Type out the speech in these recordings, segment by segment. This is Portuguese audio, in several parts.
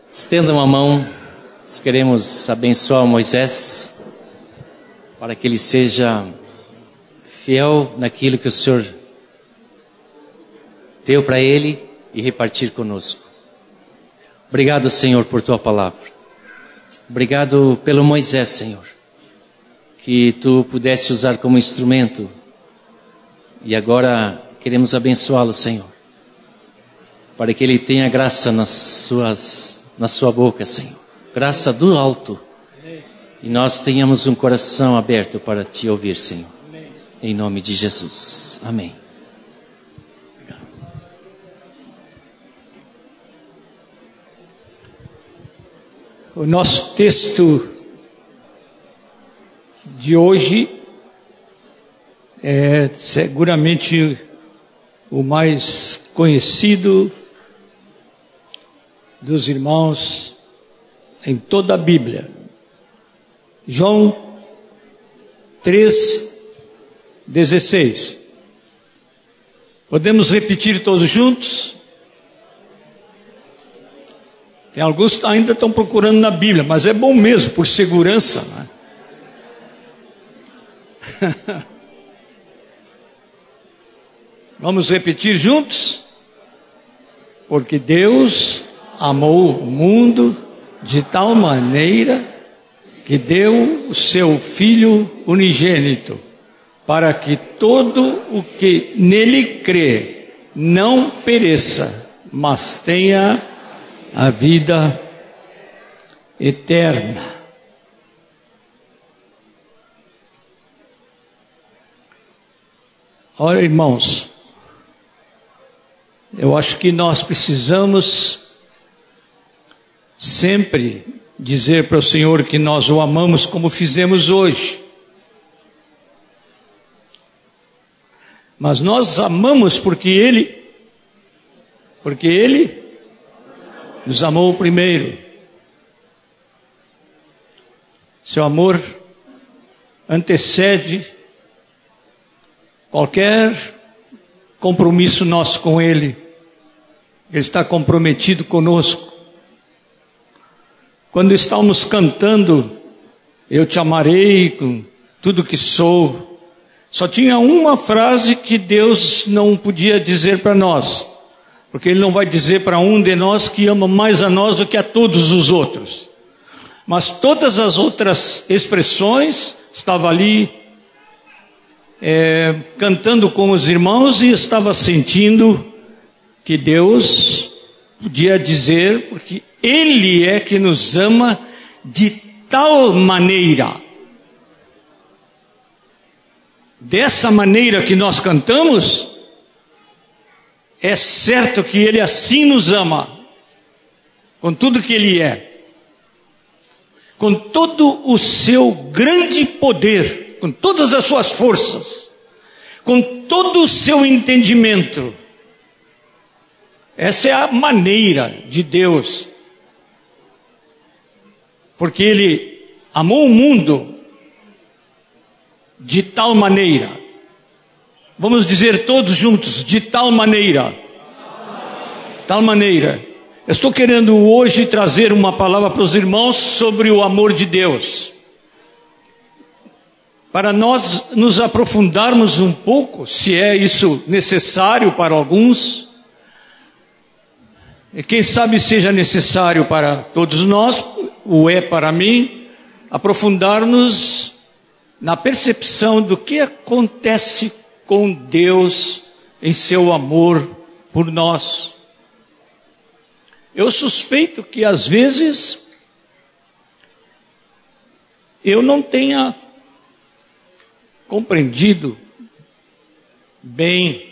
Estendam a mão, nós queremos abençoar Moisés, para que ele seja fiel naquilo que o Senhor deu para ele e repartir conosco. Obrigado, Senhor, por tua palavra. Obrigado pelo Moisés, Senhor, que tu pudeste usar como instrumento, e agora queremos abençoá-lo, Senhor, para que ele tenha graça na sua boca, Senhor, graça do alto, e nós tenhamos um coração aberto para te ouvir, Senhor, em nome de Jesus, amém. O nosso texto de hoje é seguramente o mais conhecido dos irmãos em toda a Bíblia. João 3,16. Podemos repetir todos juntos? Tem alguns que ainda estão procurando na Bíblia, mas é bom mesmo, por segurança, né? Vamos repetir juntos? Porque Deus amou o mundo de tal maneira que deu o seu Filho unigênito, para que todo o que nele crê não pereça, mas tenha a vida eterna. Olha, irmãos, eu acho que nós precisamos sempre dizer para o Senhor que nós o amamos como fizemos hoje. Mas nós amamos porque Ele nos amou primeiro. Seu amor antecede qualquer compromisso nosso com Ele. Ele está comprometido conosco. Quando estávamos cantando, eu te amarei com tudo que sou, só tinha uma frase que Deus não podia dizer para nós, porque Ele não vai dizer para um de nós que ama mais a nós do que a todos os outros. Mas todas as outras expressões, estava ali cantando com os irmãos e estava sentindo que Deus podia dizer, porque Ele é que nos ama de tal maneira. Dessa maneira que nós cantamos, é certo que Ele assim nos ama, com tudo que Ele é, com todo o seu grande poder, com todas as suas forças, com todo o seu entendimento. Essa é a maneira de Deus, porque Ele amou o mundo de tal maneira. Vamos dizer todos juntos, de tal maneira. Tal maneira. Eu estou querendo hoje trazer uma palavra para os irmãos sobre o amor de Deus, para nós nos aprofundarmos um pouco, se é isso necessário para alguns, e quem sabe seja necessário para todos nós, o é para mim, aprofundar-nos na percepção do que acontece com Deus em seu amor por nós. Eu suspeito que às vezes eu não tenha compreendido bem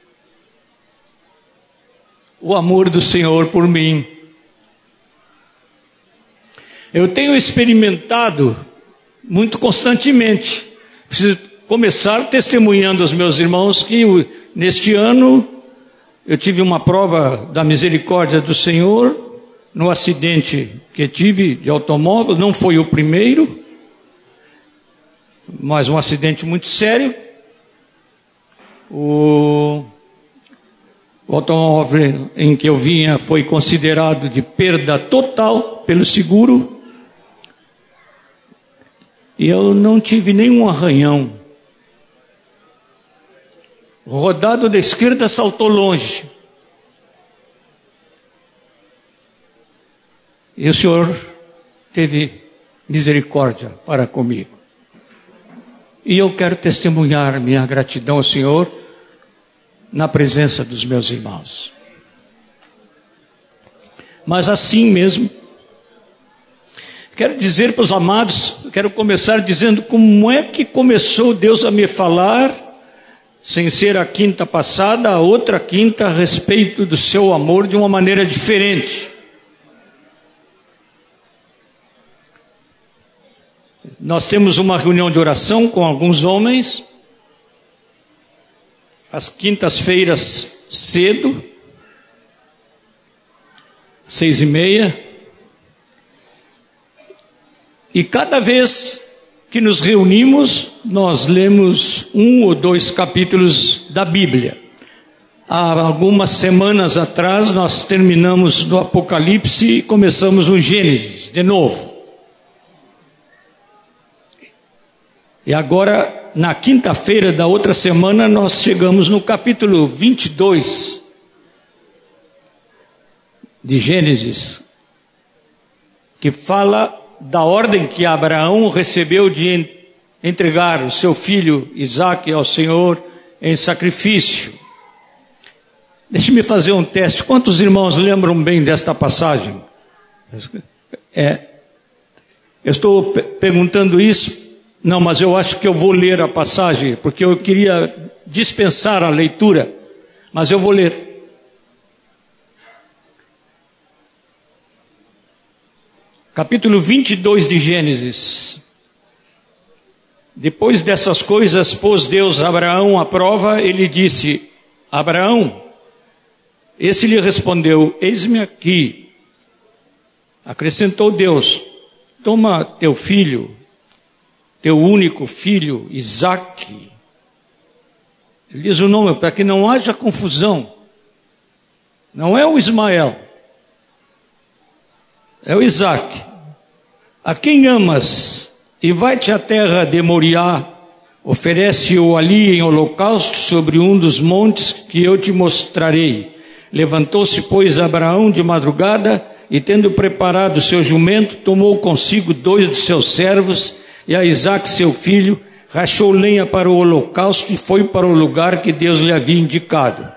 o amor do Senhor por mim. Eu tenho experimentado muito constantemente. Preciso começar testemunhando aos meus irmãos que neste ano eu tive uma prova da misericórdia do Senhor no acidente que tive de automóvel. Não foi o primeiro, mas um acidente muito sério. O O automóvel em que eu vinha foi considerado de perda total pelo seguro. E eu não tive nenhum arranhão. O rodado da esquerda saltou longe. E o Senhor teve misericórdia para comigo. E eu quero testemunhar minha gratidão ao Senhor na presença dos meus irmãos. Mas assim mesmo, quero dizer para os amados, quero começar dizendo como é que começou Deus a me falar, sem ser a quinta passada, a outra quinta, a respeito do seu amor de uma maneira diferente. Nós temos uma reunião de oração com alguns homens, às quintas-feiras cedo, 6:30, e cada vez que nos reunimos, nós lemos 1 ou 2 capítulos da Bíblia. Há algumas semanas atrás, nós terminamos no Apocalipse e começamos no Gênesis, de novo. E agora, na quinta-feira da outra semana, nós chegamos no capítulo 22 de Gênesis, que fala da ordem que Abraão recebeu de entregar o seu filho Isaque ao Senhor em sacrifício. Deixe-me fazer um teste. Quantos irmãos lembram bem desta passagem? Eu estou perguntando isso. Não, mas eu acho que eu vou ler a passagem, porque eu queria dispensar a leitura, mas eu vou ler. Capítulo 22 de Gênesis. Depois dessas coisas, pôs Deus Abraão à prova, ele disse: Abraão, esse lhe respondeu: eis-me aqui. Acrescentou Deus: toma teu filho, teu único filho, Isaque. Ele diz o nome para que não haja confusão. Não é o Ismael, é o Isaque, a quem amas, e vai-te à terra de Moriá, oferece-o ali em holocausto sobre um dos montes que eu te mostrarei. Levantou-se, pois, Abraão de madrugada, e tendo preparado seu jumento, tomou consigo 2 de seus servos, e a Isaque seu filho, rachou lenha para o holocausto e foi para o lugar que Deus lhe havia indicado.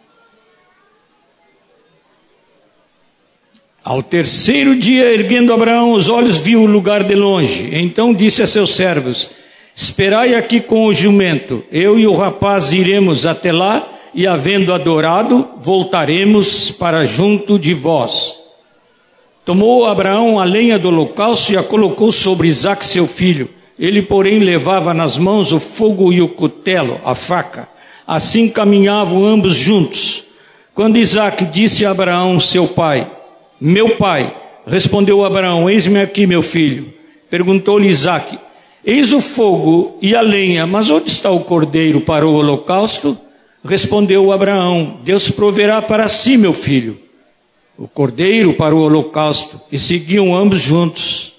Ao terceiro dia, erguendo Abraão os olhos, viu o lugar de longe. Então disse a seus servos: esperai aqui com o jumento, eu e o rapaz iremos até lá, e havendo adorado, voltaremos para junto de vós. Tomou Abraão a lenha do holocausto e a colocou sobre Isaque seu filho. Ele, porém, levava nas mãos o fogo e o cutelo, a faca. Assim caminhavam ambos juntos. Quando Isaque disse a Abraão, seu pai: meu pai, respondeu Abraão: eis-me aqui, meu filho. Perguntou-lhe Isaque: eis o fogo e a lenha, mas onde está o cordeiro para o holocausto? Respondeu Abraão: Deus proverá para si, meu filho, o cordeiro para o holocausto. E seguiam ambos juntos.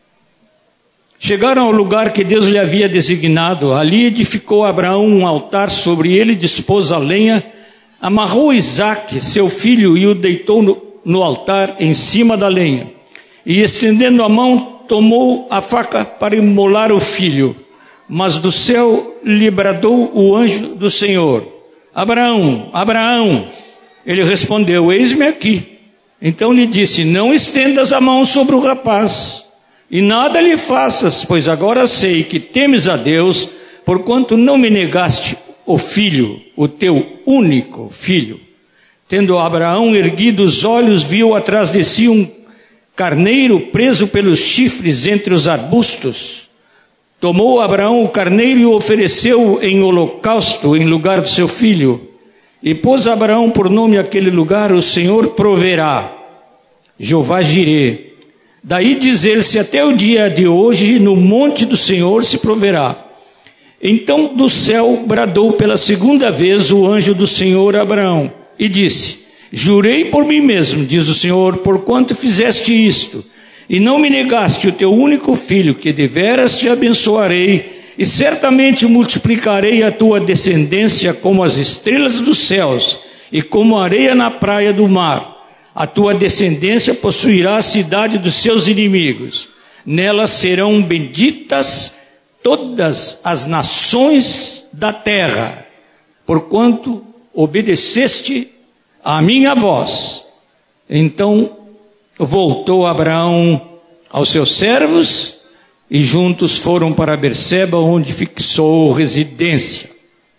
Chegaram ao lugar que Deus lhe havia designado. Ali edificou Abraão um altar, sobre ele dispôs a lenha, amarrou Isaque, seu filho, e o deitou no altar em cima da lenha. E estendendo a mão, tomou a faca para imolar o filho. Mas do céu lhe bradou o anjo do Senhor: Abraão, Abraão. Ele respondeu: eis-me aqui. Então lhe disse: não estendas a mão sobre o rapaz, e nada lhe faças, pois agora sei que temes a Deus, porquanto não me negaste o filho, o teu único filho. Tendo Abraão erguido os olhos, viu atrás de si um carneiro preso pelos chifres entre os arbustos. Tomou Abraão o carneiro e o ofereceu em holocausto em lugar do seu filho. E pôs Abraão por nome aquele lugar: o Senhor proverá, Jeová Jirê. Daí dizer-se até o dia de hoje: no monte do Senhor se proverá. Então do céu bradou pela segunda vez o anjo do Senhor a Abraão: e disse: jurei por mim mesmo, diz o Senhor, porquanto fizeste isto, e não me negaste o teu único filho, que deveras te abençoarei, e certamente multiplicarei a tua descendência como as estrelas dos céus, e como a areia na praia do mar. A tua descendência possuirá a cidade dos seus inimigos. Nela serão benditas todas as nações da terra, porquanto obedeceste à minha voz. Então voltou Abraão aos seus servos, e juntos foram para Berseba, onde fixou residência.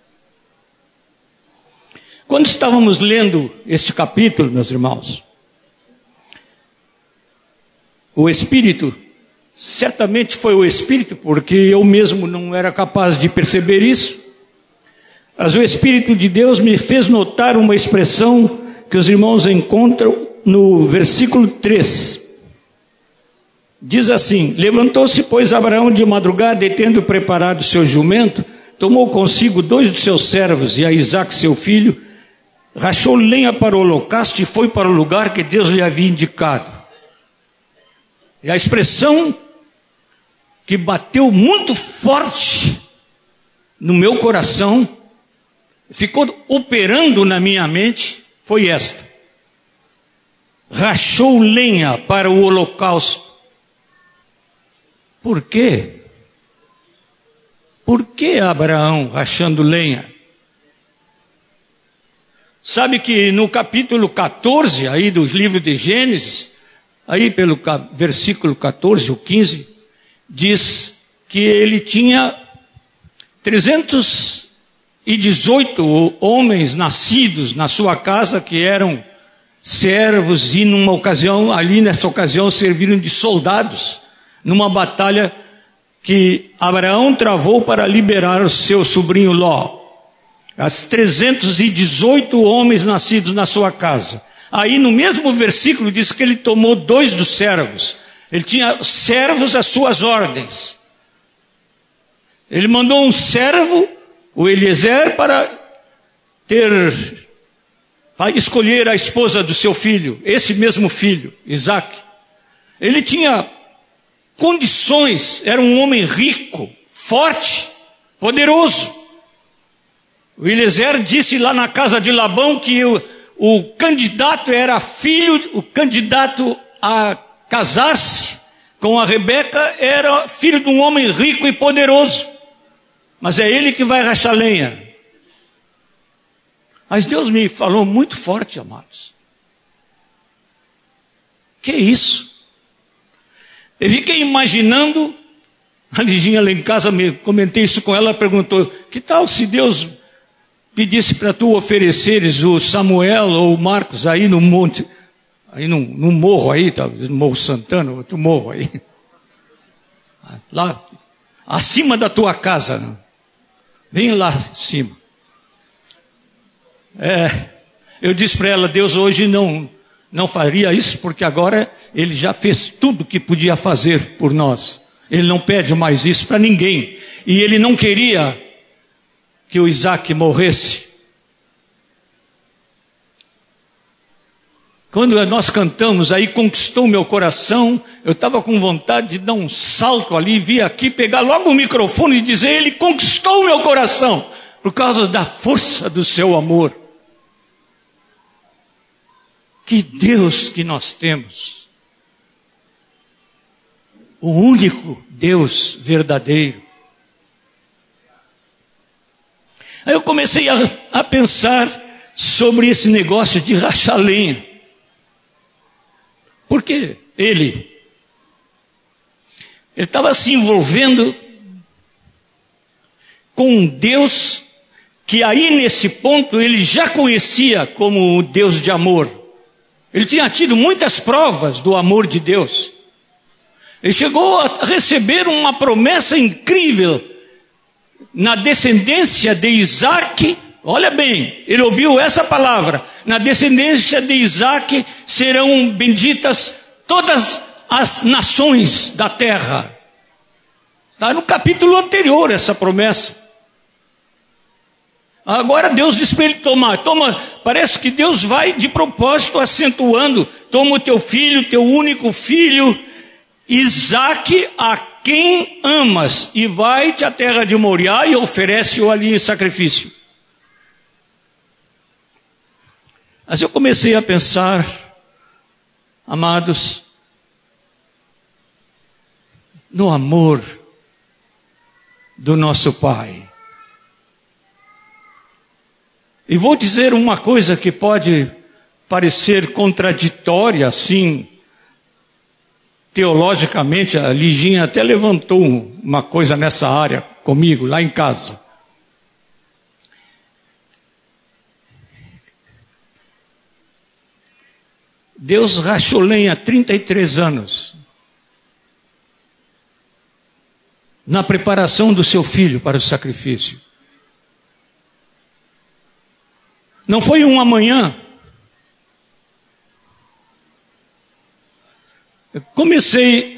Quando estávamos lendo este capítulo, meus irmãos, o Espírito, certamente foi o Espírito, porque eu mesmo não era capaz de perceber isso, mas o Espírito de Deus me fez notar uma expressão que os irmãos encontram no versículo 3. Diz assim: levantou-se, pois, Abraão de madrugada, e tendo preparado seu jumento, tomou consigo 2 dos seus servos e a Isaque seu filho, rachou lenha para o holocausto e foi para o lugar que Deus lhe havia indicado. E a expressão que bateu muito forte no meu coração, ficou operando na minha mente, foi esta: rachou lenha para o holocausto. Por quê? Por que Abraão rachando lenha? Sabe que no capítulo 14, aí dos livros de Gênesis, aí pelo versículo 14 ou 15, diz que ele tinha 318 homens nascidos na sua casa, que eram servos, e nessa ocasião serviram de soldados, numa batalha que Abraão travou para liberar o seu sobrinho Ló. As 318 homens nascidos na sua casa. Aí no mesmo versículo diz que ele tomou 2 dos servos. Ele tinha servos às suas ordens. Ele mandou um servo, o Eliezer, para escolher a esposa do seu filho, esse mesmo filho, Isaque. Ele tinha condições, era um homem rico, forte, poderoso. O Eliezer disse lá na casa de Labão que o candidato era o candidato a casar-se com a Rebeca era filho de um homem rico e poderoso. Mas é ele que vai rachar lenha. Mas Deus me falou muito forte, amados. Que isso? Eu fiquei imaginando, a Liginha lá em casa, comentei isso com ela, perguntou: que tal se Deus pedisse para tu ofereceres o Samuel ou o Marcos aí no monte, aí no morro aí, talvez no Morro Santana, outro morro aí, lá acima da tua casa, né? Bem lá em cima. Eu disse para ela: Deus hoje não faria isso, porque agora Ele já fez tudo que podia fazer por nós. Ele não pede mais isso para ninguém. E Ele não queria que o Isaque morresse. Quando nós cantamos aí, conquistou meu coração, eu estava com vontade de dar um salto ali, vir aqui, pegar logo o microfone e dizer: Ele conquistou meu coração, por causa da força do seu amor. Que Deus que nós temos. O único Deus verdadeiro. Aí eu comecei a pensar sobre esse negócio de rachar lenha. Porque ele estava se envolvendo com um Deus que aí nesse ponto ele já conhecia como o Deus de amor. Ele tinha tido muitas provas do amor de Deus. Ele chegou a receber uma promessa incrível na descendência de Isaque. Olha bem, ele ouviu essa palavra: na descendência de Isaque serão benditas todas as nações da terra. Está no capítulo anterior essa promessa. Agora Deus diz para ele tomar. Toma, parece que Deus vai de propósito acentuando. Toma o teu filho, teu único filho, Isaque, a quem amas, e vai-te à terra de Moriá e oferece-o ali em sacrifício. Mas eu comecei a pensar, amados, no amor do nosso Pai. E vou dizer uma coisa que pode parecer contraditória, assim, teologicamente. A Liginha até levantou uma coisa nessa área comigo, lá em casa. Deus rachou lenha há 33 anos na preparação do seu filho para o sacrifício. Não foi uma manhã. Eu comecei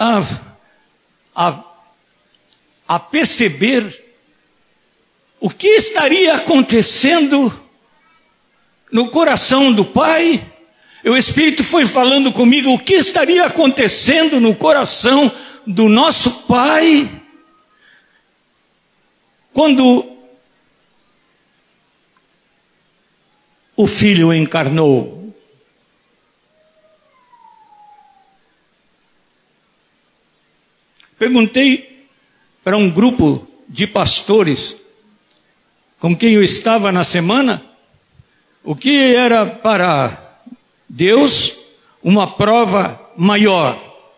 a perceber o que estaria acontecendo no coração do Pai. O Espírito foi falando comigo o que estaria acontecendo no coração do nosso Pai quando o Filho encarnou. Perguntei para um grupo de pastores com quem eu estava na semana o que era para Deus uma prova maior: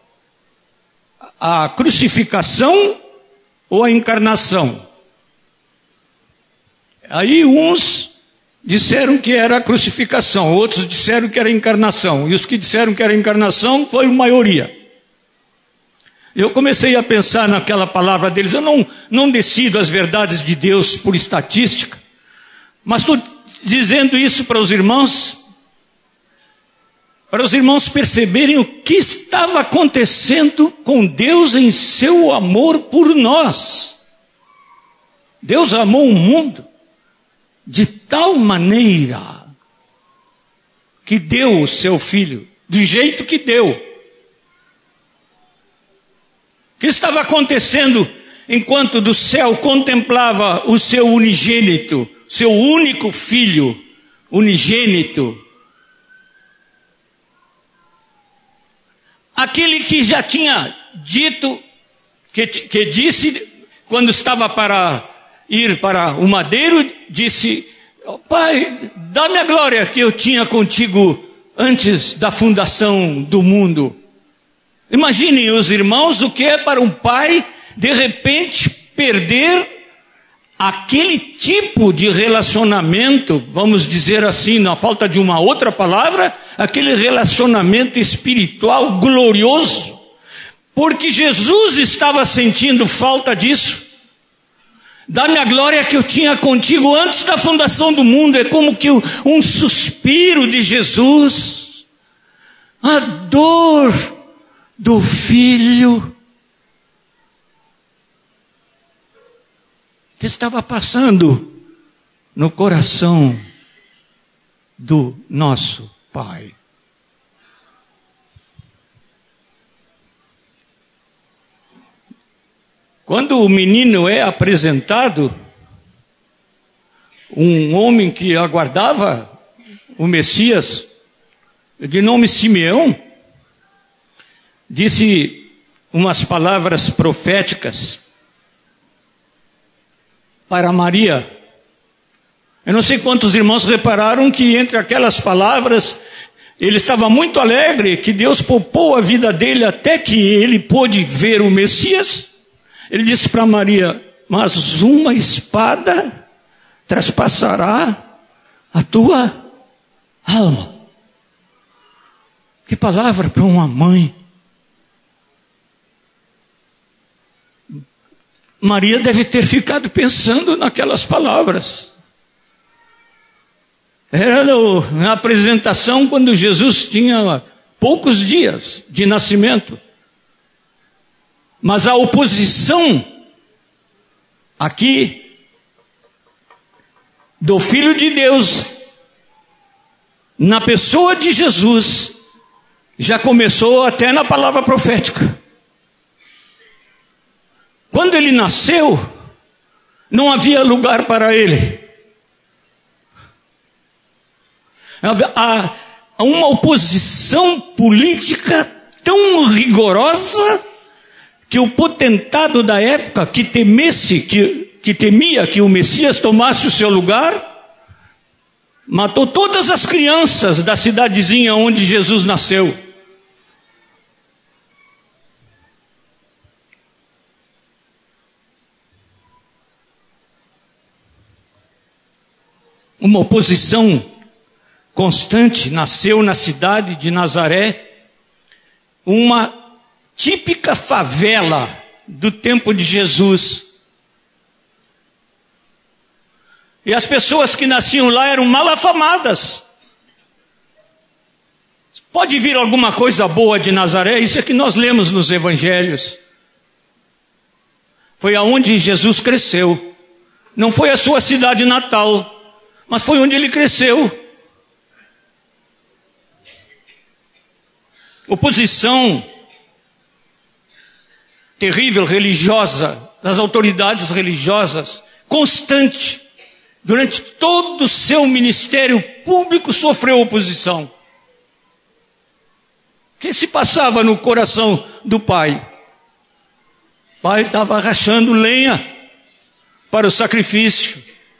a crucificação ou a encarnação? Aí uns disseram que era a crucificação, outros disseram que era a encarnação, e os que disseram que era a encarnação foi a maioria. Eu comecei a pensar naquela palavra deles. Eu não decido as verdades de Deus por estatística, mas estou dizendo isso para os irmãos perceberem o que estava acontecendo com Deus em seu amor por nós. Deus amou o mundo de tal maneira que deu o seu filho, do jeito que deu. O que estava acontecendo enquanto do céu contemplava o seu unigênito, seu único filho unigênito? Aquele que já tinha dito, que disse, quando estava para ir para o madeiro, disse: Pai, dá-me a glória que eu tinha contigo antes da fundação do mundo. Imaginem os irmãos o que é para um pai de repente perder aquele tipo de relacionamento, vamos dizer assim, na falta de uma outra palavra, aquele relacionamento espiritual glorioso, porque Jesus estava sentindo falta disso. Dá-me a glória que eu tinha contigo antes da fundação do mundo. É como que um suspiro de Jesus, a dor do Filho que estava passando no coração do nosso Pai. Quando o menino é apresentado, um homem que aguardava o Messias, de nome Simeão, disse umas palavras proféticas para Maria. Eu não sei quantos irmãos repararam que entre aquelas palavras, ele estava muito alegre que Deus poupou a vida dele até que ele pôde ver o Messias. Ele disse para Maria: mas uma espada traspassará a tua alma. Que palavra para uma mãe. Maria deve ter ficado pensando naquelas palavras. Era na apresentação quando Jesus tinha poucos dias de nascimento. Mas a oposição aqui do Filho de Deus, na pessoa de Jesus, já começou até na palavra profética. Quando ele nasceu, não havia lugar para ele. Há uma oposição política tão rigorosa que o potentado da época que temia que o Messias tomasse o seu lugar, matou todas as crianças da cidadezinha onde Jesus nasceu. Uma oposição constante nasceu na cidade de Nazaré, uma típica favela do tempo de Jesus. E as pessoas que nasciam lá eram mal afamadas. Pode vir alguma coisa boa de Nazaré? Isso é que nós lemos nos evangelhos. Foi aonde Jesus cresceu. Não foi a sua cidade natal, mas foi onde ele cresceu. Oposição terrível religiosa, das autoridades religiosas, constante. Durante todo o seu ministério público sofreu oposição. O que se passava no coração do pai? O pai estava rachando lenha para o sacrifício.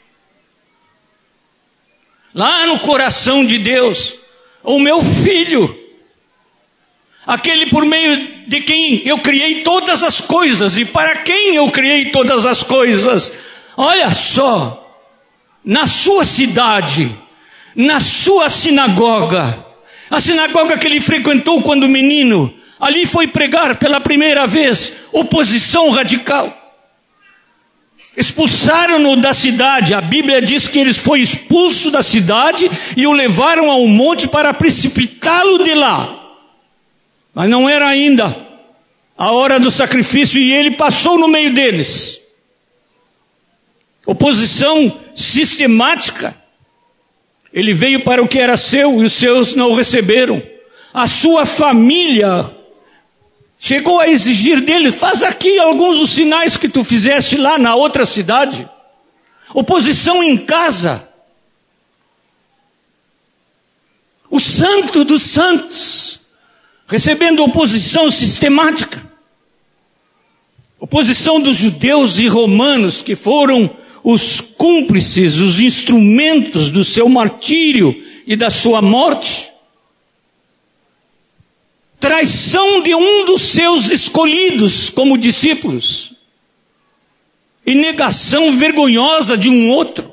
Lá no coração de Deus, o meu filho, aquele por meio de quem eu criei todas as coisas e para quem eu criei todas as coisas. Olha só, na sua cidade, na sua sinagoga, a sinagoga que ele frequentou quando menino, ali foi pregar pela primeira vez oposição radical. Expulsaram-no da cidade. A Bíblia diz que ele foi expulso da cidade e o levaram ao monte para precipitá-lo de lá. Mas não era ainda a hora do sacrifício e ele passou no meio deles. Oposição sistemática. Ele veio para o que era seu e os seus não o receberam. A sua família chegou a exigir dele: faz aqui alguns dos sinais que tu fizeste lá na outra cidade. Oposição em casa. O santo dos santos recebendo oposição sistemática. Oposição dos judeus e romanos, que foram os cúmplices, os instrumentos do seu martírio e da sua morte. Traição de um dos seus escolhidos como discípulos. E negação vergonhosa de um outro,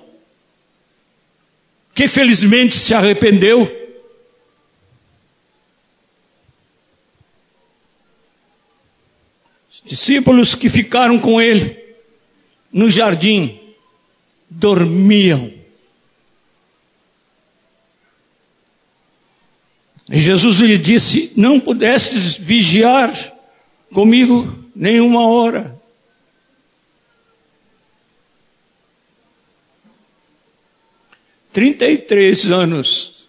que felizmente se arrependeu. Os discípulos que ficaram com ele no jardim dormiam. E Jesus lhe disse: não pudestes vigiar comigo nenhuma hora. – 33 anos.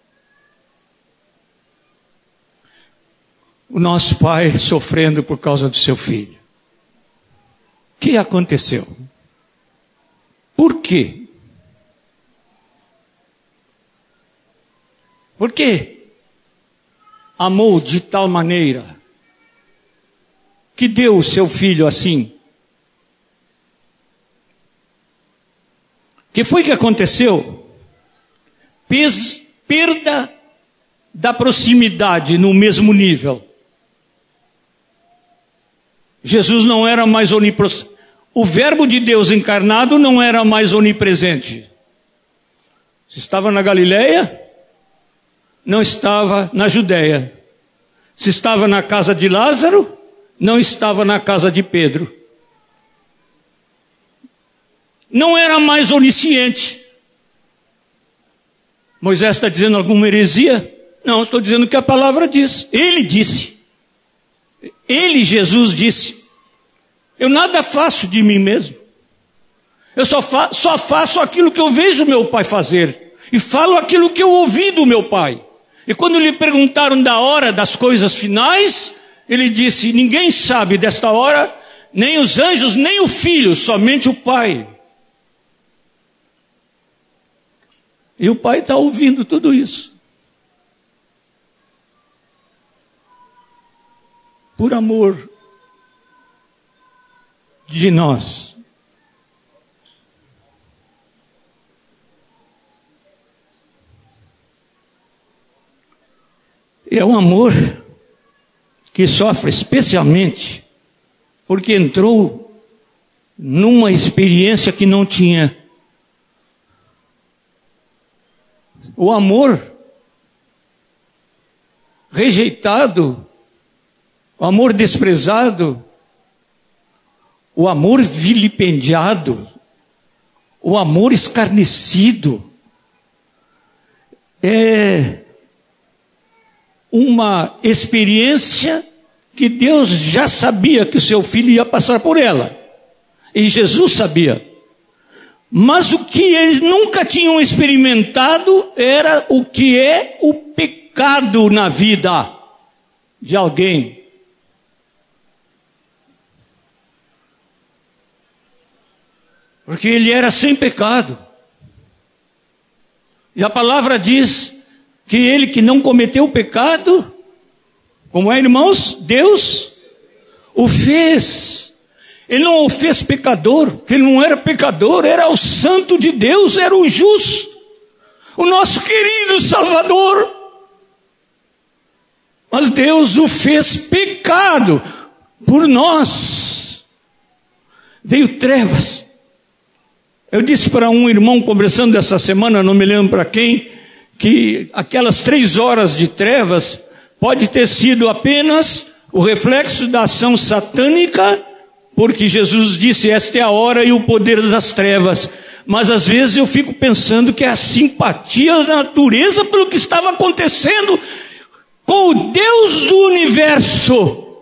O nosso pai sofrendo por causa do seu filho. O que aconteceu? Por quê? Por quê? Amou de tal maneira que deu o seu filho assim. O que foi que aconteceu? Perda da proximidade no mesmo nível. Jesus não era mais onipresente. O verbo de Deus encarnado não era mais onipresente. Se estava na Galileia, não estava na Judéia. Se estava na casa de Lázaro, não estava na casa de Pedro. Não era mais onisciente. Moisés está dizendo alguma heresia? Não, estou dizendo o que a palavra diz. Ele disse. Ele, Jesus, disse: eu nada faço de mim mesmo. Eu só faço aquilo que eu vejo meu pai fazer. E falo aquilo que eu ouvi do meu pai. E quando lhe perguntaram da hora das coisas finais, ele disse: ninguém sabe desta hora, nem os anjos, nem o filho, somente o pai. E o pai está ouvindo tudo isso. Por amor de nós. É um amor que sofre especialmente porque entrou numa experiência que não tinha. O amor rejeitado, o amor desprezado, o amor vilipendiado, o amor escarnecido, é uma experiência que Deus já sabia que o seu filho ia passar por ela. E Jesus sabia. Mas o que eles nunca tinham experimentado era o que é o pecado na vida de alguém. Porque ele era sem pecado. E a palavra diz que ele que não cometeu pecado, como é, irmãos? Deus o fez. Ele não o fez pecador, porque ele não era pecador, era o santo de Deus, era o justo, o nosso querido Salvador. Mas Deus o fez pecado por nós. Veio trevas. Eu disse para um irmão conversando essa semana, não me lembro para quem, que aquelas 3 horas de trevas pode ter sido apenas o reflexo da ação satânica, porque Jesus disse: esta é a hora e o poder das trevas. Mas às vezes eu fico pensando que é a simpatia da natureza pelo que estava acontecendo com o Deus do universo.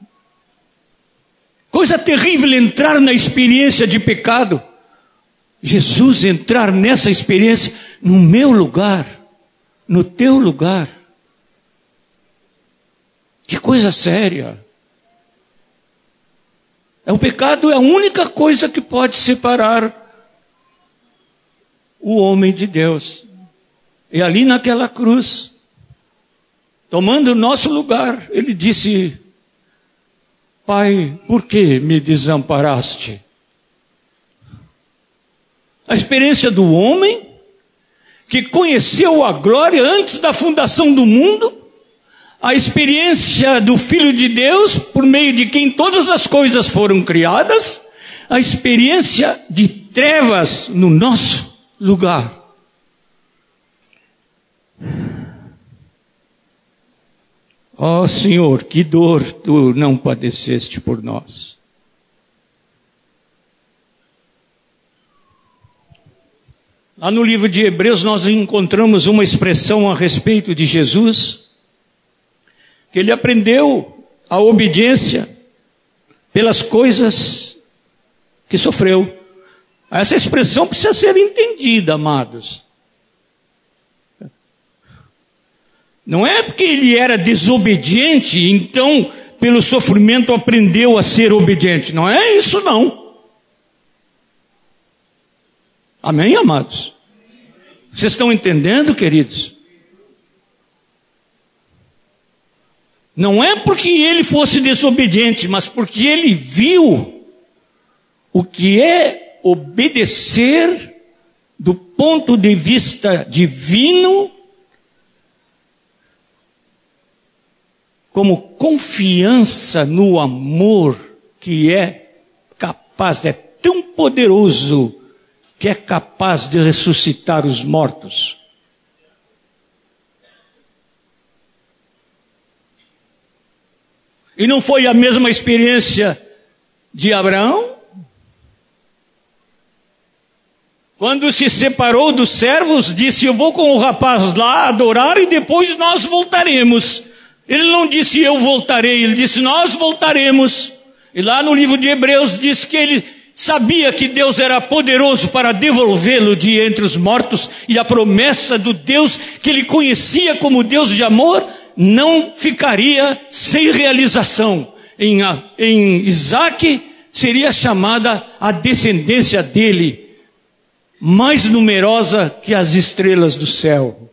Coisa terrível entrar na experiência de pecado. Jesus entrar nessa experiência no meu lugar, no teu lugar. Que coisa séria. O pecado é a única coisa que pode separar o homem de Deus. E ali naquela cruz, tomando o nosso lugar, ele disse: Pai, por que me desamparaste? A experiência do homem que conheceu a glória antes da fundação do mundo, a experiência do Filho de Deus, por meio de quem todas as coisas foram criadas, a experiência de trevas no nosso lugar. Ó Senhor, que dor tu não padeceste por nós. Lá no livro de Hebreus nós encontramos uma expressão a respeito de Jesus, que ele aprendeu a obediência pelas coisas que sofreu. Essa expressão precisa ser entendida, amados. Não é porque ele era desobediente, então pelo sofrimento aprendeu a ser obediente. Não é isso não. Amém, amados? Vocês estão entendendo, queridos? Não é porque ele fosse desobediente, mas porque ele viu o que é obedecer do ponto de vista divino, como confiança no amor que é capaz, é tão poderoso, que é capaz de ressuscitar os mortos. E não foi a mesma experiência de Abraão? Quando se separou dos servos, disse: eu vou com o rapaz lá adorar e depois nós voltaremos. Ele não disse eu voltarei, ele disse nós voltaremos. E lá no livro de Hebreus diz que ele sabia que Deus era poderoso para devolvê-lo de entre os mortos, e a promessa do Deus que ele conhecia como Deus de amor não ficaria sem realização. Em Isaque seria chamada a descendência dele, mais numerosa que as estrelas do céu.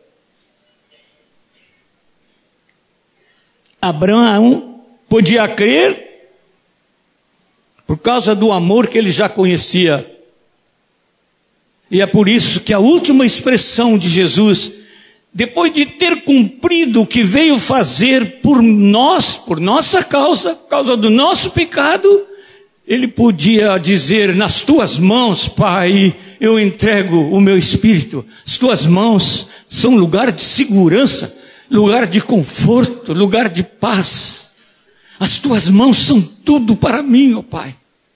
Abraão podia crer por causa do amor que ele já conhecia. E é por isso que a última expressão de Jesus, depois de ter cumprido o que veio fazer por nós, por nossa causa, por causa do nosso pecado, ele podia dizer: nas tuas mãos, Pai, eu entrego o meu espírito. As tuas mãos são lugar de segurança, lugar de conforto, lugar de paz. As tuas mãos são tudo para mim, ó Pai.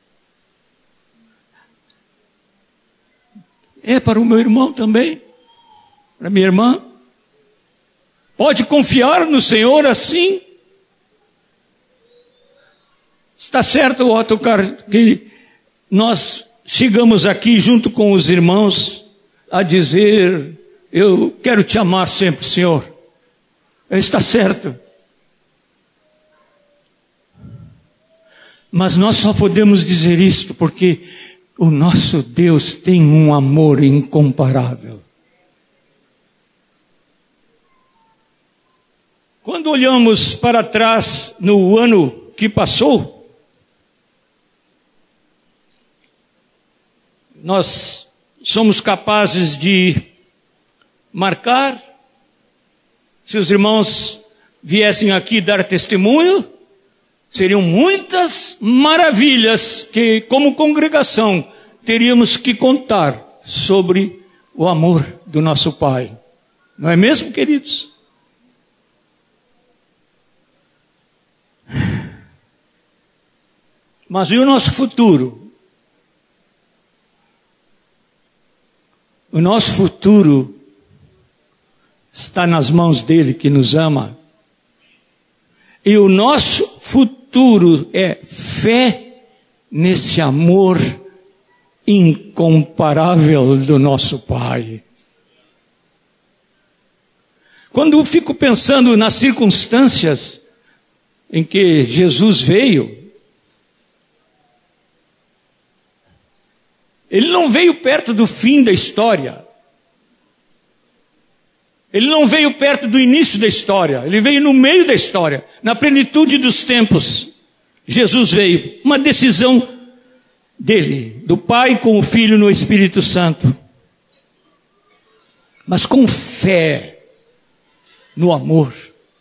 É para o meu irmão também, para minha irmã. Pode confiar no Senhor assim. Está certo, Otto, que nós chegamos aqui junto com os irmãos a dizer: eu quero te amar sempre, Senhor. Está certo. Mas nós só podemos dizer isto porque o nosso Deus tem um amor incomparável. Quando olhamos para trás no ano que passou, nós somos capazes de marcar. Se os irmãos viessem aqui dar testemunho, seriam muitas maravilhas que, como congregação, teríamos que contar sobre o amor do nosso Pai. Não é mesmo, queridos? Mas e o nosso futuro? O nosso futuro está nas mãos dele que nos ama. E o nosso futuro é fé nesse amor incomparável do nosso Pai. Quando eu fico pensando nas circunstâncias em que Jesus veio, ele não veio perto do fim da história. Ele não veio perto do início da história. Ele veio no meio da história. Na plenitude dos tempos, Jesus veio. Uma decisão dele, do Pai com o Filho no Espírito Santo. Mas com fé no amor.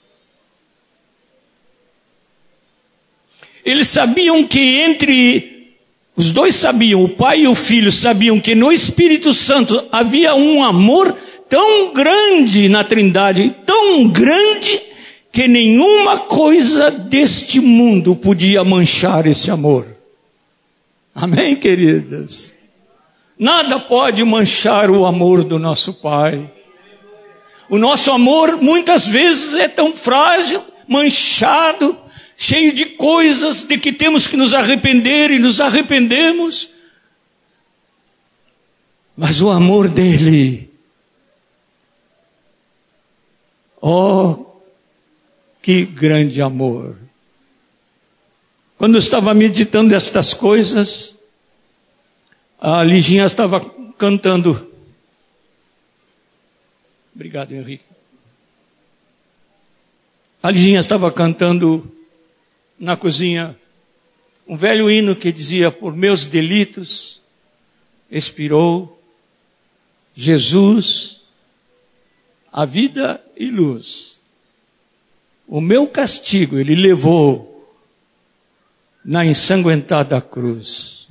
Eles sabiam que os dois sabiam, o Pai e o Filho sabiam que no Espírito Santo havia um amor tão grande na Trindade, tão grande, que nenhuma coisa deste mundo podia manchar esse amor. Amém, queridas? Nada pode manchar o amor do nosso Pai. O nosso amor muitas vezes é tão frágil, manchado, cheio de coisas de que temos que nos arrepender e nos arrependemos. Mas o amor dele, oh, que grande amor. Quando eu estava meditando estas coisas, a Liginha estava cantando. Obrigado, Henrique. A Liginha estava cantando na cozinha um velho hino que dizia: por meus delitos expirou Jesus, a vida e luz. O meu castigo ele levou na ensanguentada cruz.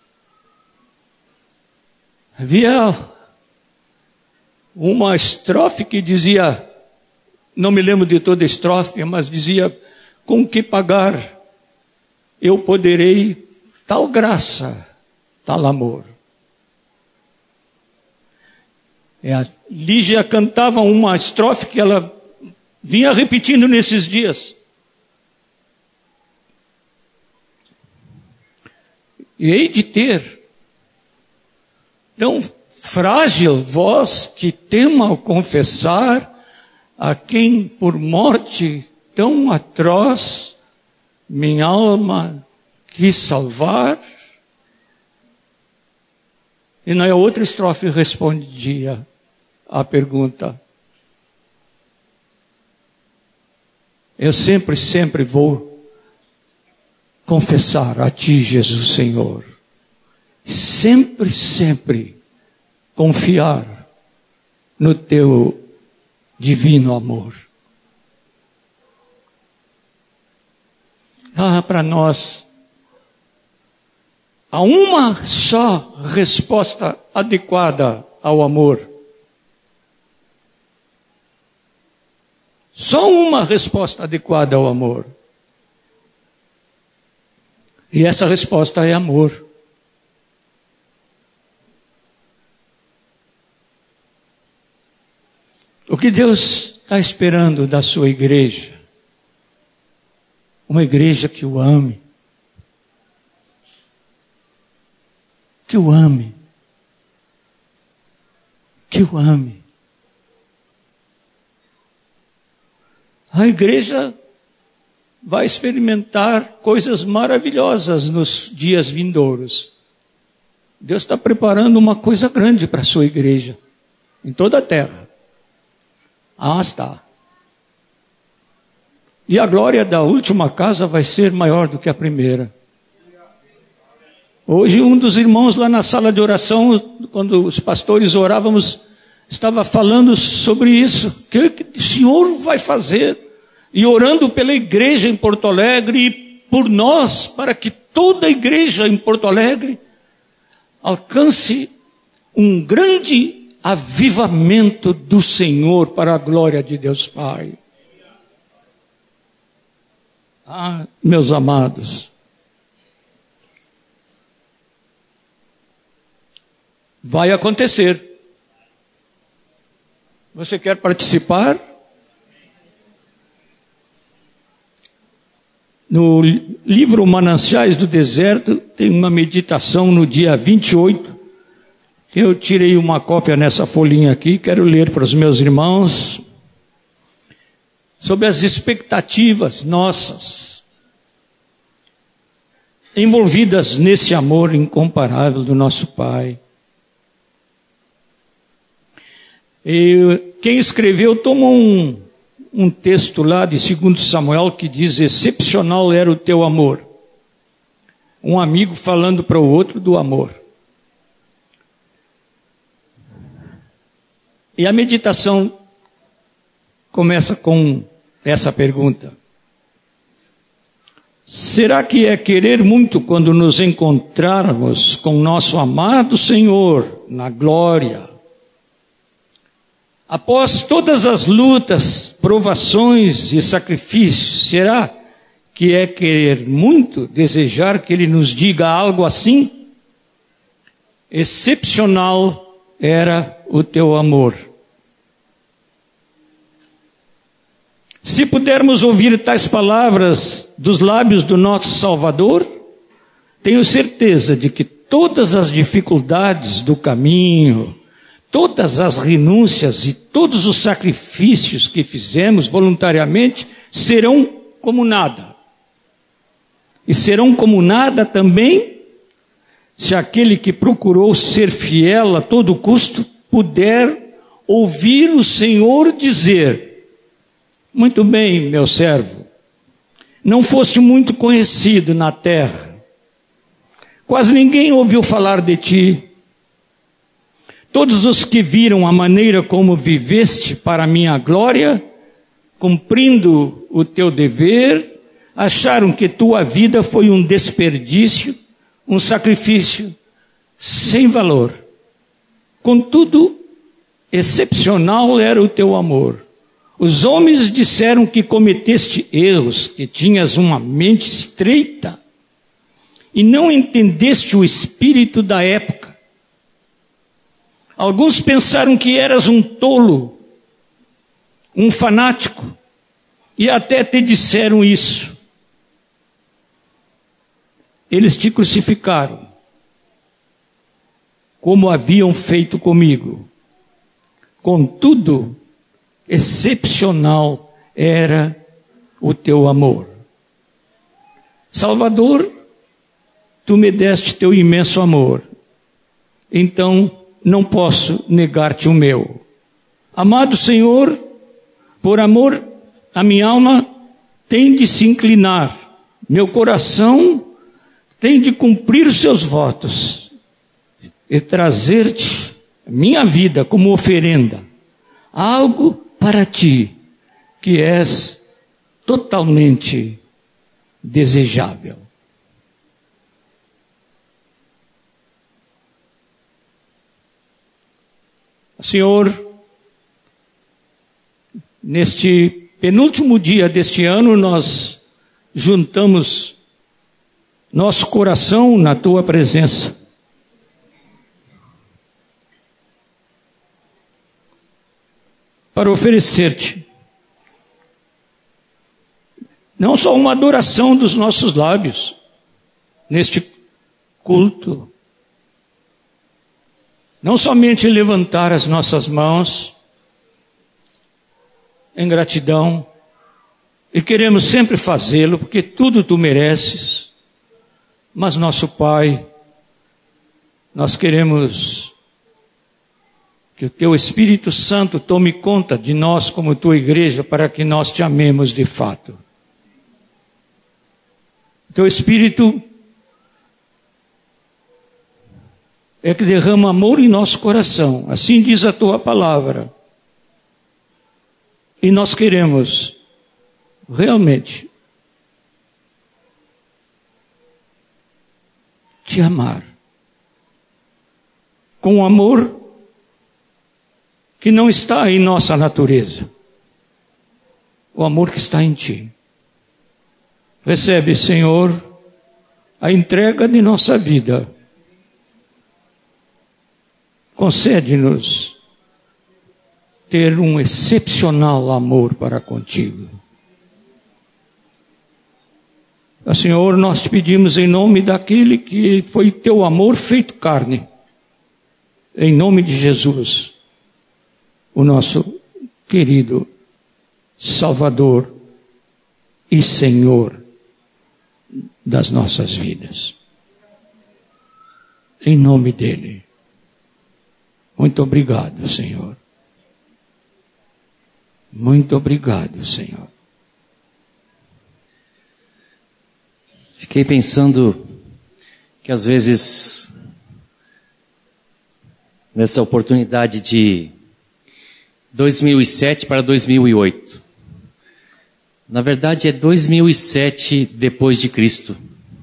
Havia uma estrofe que dizia, não me lembro de toda a estrofe, mas dizia: com que pagar eu poderei tal graça, tal amor. A Lígia cantava uma estrofe que ela vinha repetindo nesses dias. e hei de ter. Tão frágil vós que tema ao confessar a quem por morte tão atroz minha alma quis salvar. E na outra estrofe respondia a pergunta: eu sempre vou confessar a Ti, Jesus Senhor. Sempre confiar no Teu divino amor. Para nós, há uma só resposta adequada ao amor. Só uma resposta adequada ao amor. E essa resposta é amor. O que Deus está esperando da sua igreja? Uma igreja que o ame. Que o ame. Que o ame. A igreja vai experimentar coisas maravilhosas nos dias vindouros. Deus está preparando uma coisa grande para a sua igreja, em toda a terra. Está. E a glória da última casa vai ser maior do que a primeira. Hoje um dos irmãos lá na sala de oração, quando os pastores orávamos, estava falando sobre isso. O que o Senhor vai fazer? E orando pela igreja em Porto Alegre e por nós, para que toda a igreja em Porto Alegre alcance um grande avivamento do Senhor para a glória de Deus Pai. Meus amados, vai acontecer. Você quer participar? No livro Mananciais do Deserto, tem uma meditação no dia 28. Eu tirei uma cópia nessa folhinha aqui, quero ler para os meus irmãos, sobre as expectativas nossas, envolvidas nesse amor incomparável do nosso Pai. E quem escreveu tomou um texto lá de 2 Samuel que diz: excepcional era o teu amor. Um amigo falando para o outro do amor. E a meditação começa com essa pergunta: será que é querer muito quando nos encontrarmos com nosso amado Senhor na glória? Após todas as lutas, provações e sacrifícios, será que é querer muito desejar que Ele nos diga algo assim? Excepcional era o teu amor. Se pudermos ouvir tais palavras dos lábios do nosso Salvador, tenho certeza de que todas as dificuldades do caminho, todas as renúncias e todos os sacrifícios que fizemos voluntariamente serão como nada. E serão como nada também se aquele que procurou ser fiel a todo custo puder ouvir o Senhor dizer: muito bem, meu servo, não foste muito conhecido na terra, quase ninguém ouviu falar de ti. Todos os que viram a maneira como viveste para a minha glória, cumprindo o teu dever, acharam que tua vida foi um desperdício, um sacrifício sem valor. Contudo, excepcional era o teu amor. Os homens disseram que cometeste erros, que tinhas uma mente estreita e não entendeste o espírito da época. Alguns pensaram que eras um tolo, um fanático, e até te disseram isso. Eles te crucificaram, como haviam feito comigo. Contudo, excepcional era o teu amor. Salvador, tu me deste teu imenso amor, então não posso negar-te o meu. Amado Senhor, por amor a minha alma tem de se inclinar, meu coração tem de cumprir os seus votos e trazer-te minha vida como oferenda, algo para ti que és totalmente desejável. Senhor, neste penúltimo dia deste ano, nós juntamos nosso coração na tua presença. Para oferecer-te não só uma adoração dos nossos lábios neste culto, não somente levantar as nossas mãos em gratidão, e queremos sempre fazê-lo, porque tudo tu mereces, mas nosso Pai, nós queremos que o teu Espírito Santo tome conta de nós como tua igreja, para que nós te amemos de fato. O teu Espírito é que derrama amor em nosso coração, assim diz a tua palavra. E nós queremos realmente te amar com um amor que não está em nossa natureza, o amor que está em ti. Recebe, Senhor, a entrega de nossa vida. Concede-nos ter um excepcional amor para contigo. Senhor, nós te pedimos em nome daquele que foi teu amor feito carne, em nome de Jesus, o nosso querido Salvador e Senhor das nossas vidas. Em nome dele. Muito obrigado, Senhor. Muito obrigado, Senhor. Fiquei pensando que às vezes, nessa oportunidade de 2007 para 2008, na verdade é 2007 depois de Cristo.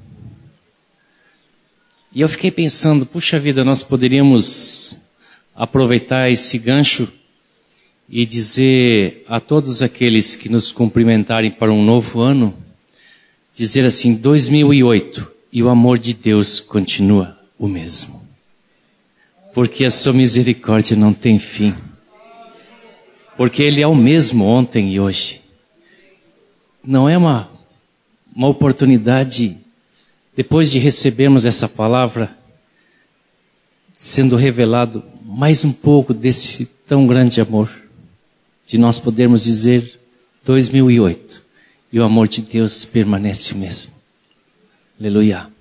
E eu fiquei pensando, puxa vida, nós poderíamos aproveitar esse gancho e dizer a todos aqueles que nos cumprimentarem para um novo ano, dizer assim, 2008, e o amor de Deus continua o mesmo. Porque a sua misericórdia não tem fim. Porque Ele é o mesmo ontem e hoje. Não é uma oportunidade, depois de recebermos essa palavra, sendo revelado mais um pouco desse tão grande amor, de nós podermos dizer 2008, e o amor de Deus permanece o mesmo. Aleluia.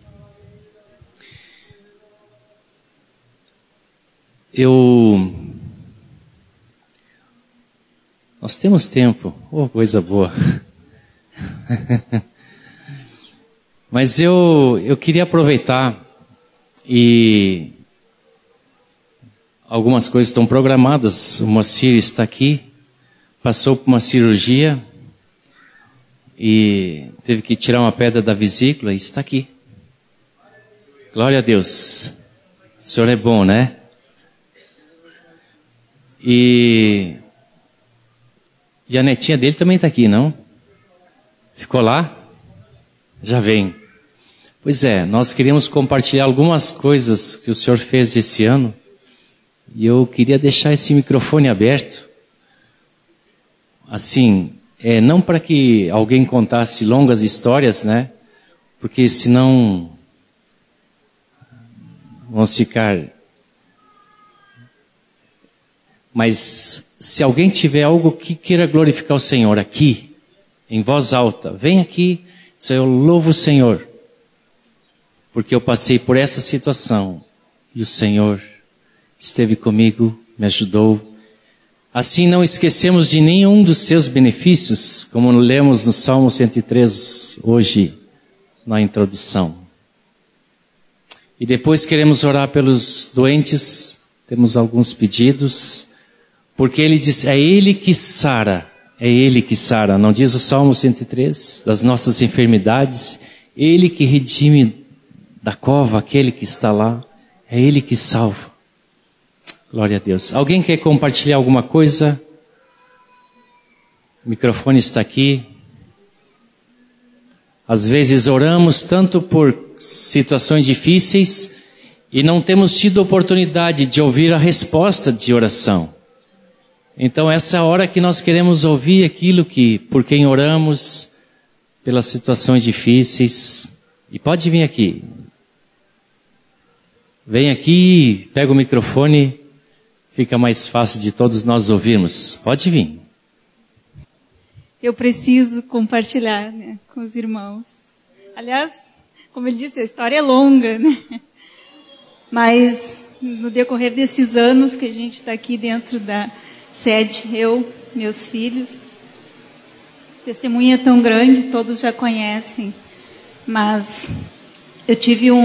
Nós temos tempo, coisa boa. Mas eu queria aproveitar e algumas coisas estão programadas. O Moacir está aqui, passou por uma cirurgia e teve que tirar uma pedra da vesícula e está aqui. Glória a Deus. O Senhor é bom, né? E a netinha dele também está aqui, não? Ficou lá? Já vem. Pois é, nós queríamos compartilhar algumas coisas que o Senhor fez esse ano. E eu queria deixar esse microfone aberto. Assim, não para que alguém contasse longas histórias, né? Porque senão vamos ficar Mas se alguém tiver algo que queira glorificar o Senhor aqui, em voz alta, vem aqui, diz, eu louvo o Senhor, porque eu passei por essa situação e o Senhor esteve comigo, me ajudou. Assim não esquecemos de nenhum dos seus benefícios, como lemos no Salmo 103 hoje, na introdução. E depois queremos orar pelos doentes, temos alguns pedidos, porque ele diz, é Ele que sara, não diz o Salmo 103, das nossas enfermidades, Ele que redime da cova aquele que está lá, é Ele que salva. Glória a Deus. Alguém quer compartilhar alguma coisa? O microfone está aqui. Às vezes oramos tanto por situações difíceis e não temos tido oportunidade de ouvir a resposta de oração. Então essa é a hora que nós queremos ouvir aquilo que, por quem oramos, pelas situações difíceis. E pode vir aqui. Vem aqui, pega o microfone, fica mais fácil de todos nós ouvirmos. Pode vir. Eu preciso compartilhar, né, com os irmãos. Aliás, como ele disse, a história é longa, né? Mas no decorrer desses anos que a gente está aqui dentro da sede, eu, meus filhos, testemunha é tão grande, todos já conhecem, mas eu tive eu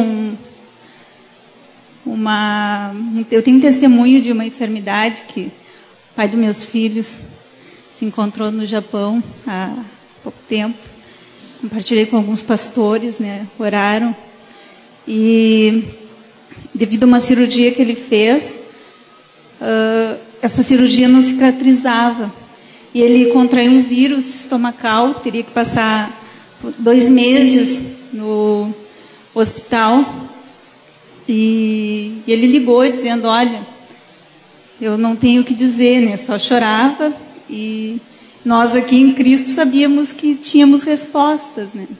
tenho um testemunho de uma enfermidade que o pai dos meus filhos se encontrou no Japão há pouco tempo. Compartilhei com alguns pastores, né, oraram, e devido a uma cirurgia que ele fez, essa cirurgia não cicatrizava. E ele contraiu um vírus estomacal, teria que passar 2 meses no hospital. E ele ligou dizendo, olha, eu não tenho o que dizer, né? Só chorava. E nós aqui em Cristo sabíamos que tínhamos respostas, né?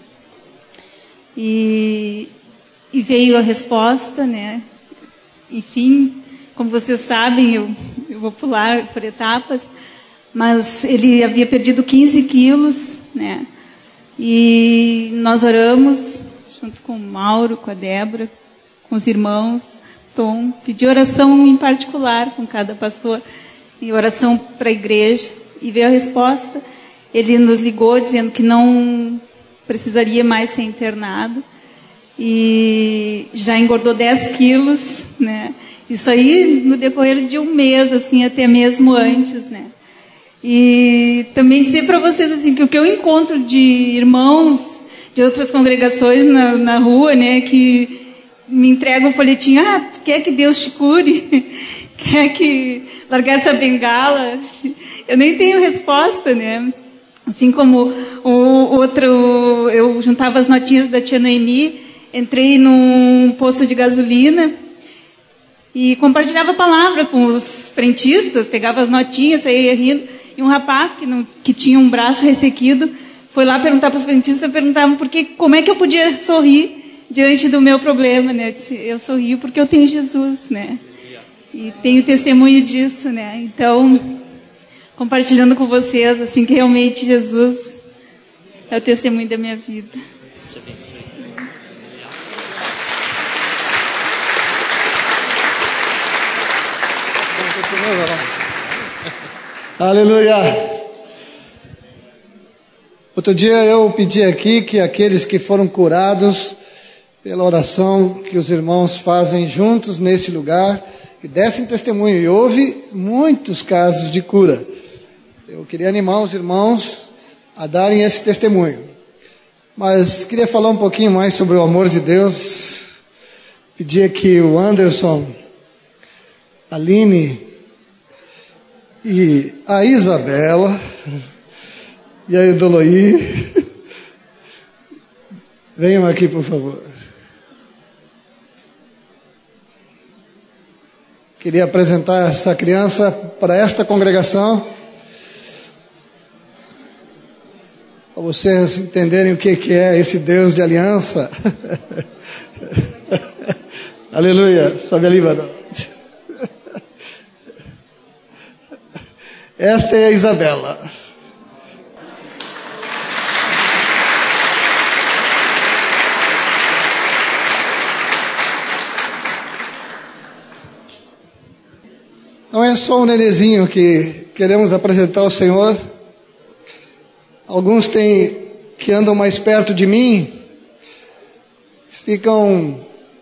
E veio a resposta, né? Enfim, como vocês sabem, eu vou pular por etapas, mas ele havia perdido 15 quilos, né? E nós oramos, junto com o Mauro, com a Débora, com os irmãos, Tom, pedi oração em particular com cada pastor, e oração para a igreja, e veio a resposta. Ele nos ligou dizendo que não precisaria mais ser internado, e já engordou 10 quilos, né? Isso aí no decorrer de 1 mês, assim, até mesmo antes, né? E também dizer para vocês assim, que o que eu encontro de irmãos de outras congregações na rua, né, que me entregam um folhetinho, quer que Deus te cure? Quer que largar essa bengala? Eu nem tenho resposta, né? Assim como o outro, eu juntava as notinhas da tia Noemi, entrei num posto de gasolina e compartilhava a palavra com os frentistas, pegava as notinhas, saía rindo, e um rapaz que tinha um braço ressequido foi lá perguntar para os frentistas, perguntavam como é que eu podia sorrir diante do meu problema, né? Eu disse, eu sorrio porque eu tenho Jesus, né? E tenho testemunho disso, né? Então, compartilhando com vocês, assim, que realmente Jesus é o testemunho da minha vida. Deus te abençoe. Aleluia. Outro dia eu pedi aqui que aqueles que foram curados pela oração que os irmãos fazem juntos nesse lugar, que dessem testemunho. E houve muitos casos de cura. Eu queria animar os irmãos a darem esse testemunho. Mas queria falar um pouquinho mais sobre o amor de Deus. Pedia que o Anderson, a Aline e a Isabela e a Edoloí venham aqui, por favor. Queria apresentar essa criança para esta congregação, para vocês entenderem o que é esse Deus de aliança. Aleluia. Sobe ali, mano. Esta é a Isabela. Não é só um nenezinho que queremos apresentar ao Senhor. Alguns que andam mais perto de mim, ficam,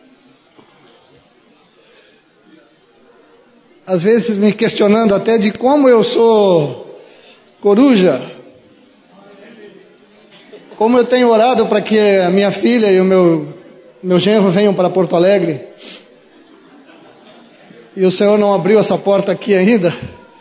às vezes, me questionando até de como eu sou coruja. Como eu tenho orado para que a minha filha e o meu genro venham para Porto Alegre. E o Senhor não abriu essa porta aqui ainda.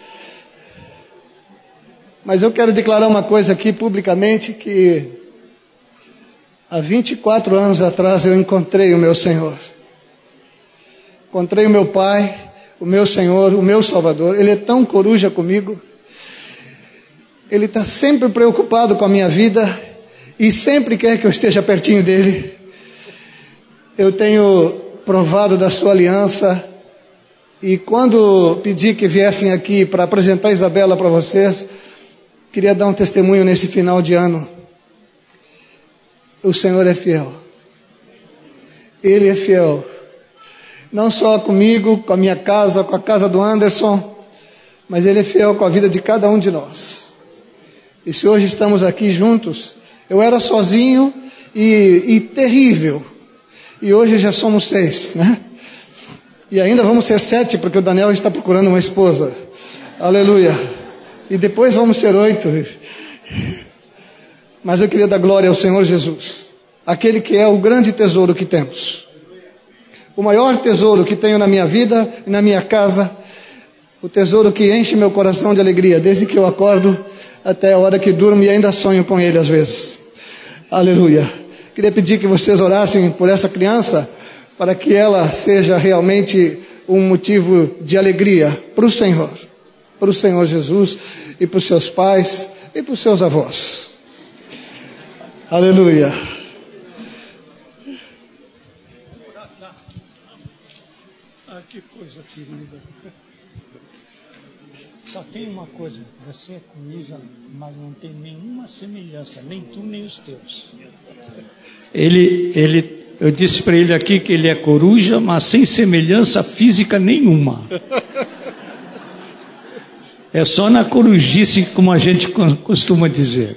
Mas eu quero declarar uma coisa aqui publicamente, que há 24 anos atrás eu encontrei o meu Senhor. Encontrei o meu Pai, o meu Senhor, o meu Salvador. Ele é tão coruja comigo. Ele está sempre preocupado com a minha vida e sempre quer que eu esteja pertinho dele. Eu tenho provado da sua aliança. E quando pedi que viessem aqui para apresentar a Isabela para vocês, queria dar um testemunho nesse final de ano. O Senhor é fiel. Ele é fiel. Não só comigo, com a minha casa, com a casa do Anderson, mas Ele é fiel com a vida de cada um de nós. E se hoje estamos aqui juntos, eu era sozinho e terrível. E hoje já somos 6, né? E ainda vamos ser 7, porque o Daniel está procurando uma esposa. Aleluia. E depois vamos ser 8. Mas eu queria dar glória ao Senhor Jesus, aquele que é o grande tesouro que temos. O maior tesouro que tenho na minha vida e na minha casa. O tesouro que enche meu coração de alegria, desde que eu acordo até a hora que durmo, e ainda sonho com ele às vezes. Aleluia. Queria pedir que vocês orassem por essa criança, para que ela seja realmente um motivo de alegria para o Senhor Jesus, e para os seus pais, e para os seus avós. Aleluia. Ah, que coisa querida. Só tem uma coisa, você é coruja, mas não tem nenhuma semelhança, nem tu nem os teus. Eu disse para ele aqui que ele é coruja, mas sem semelhança física nenhuma. É só na corujice, como a gente costuma dizer.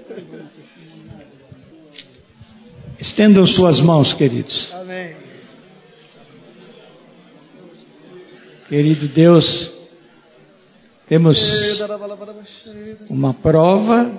Estendam suas mãos, queridos. Amém. Querido Deus, temos uma prova,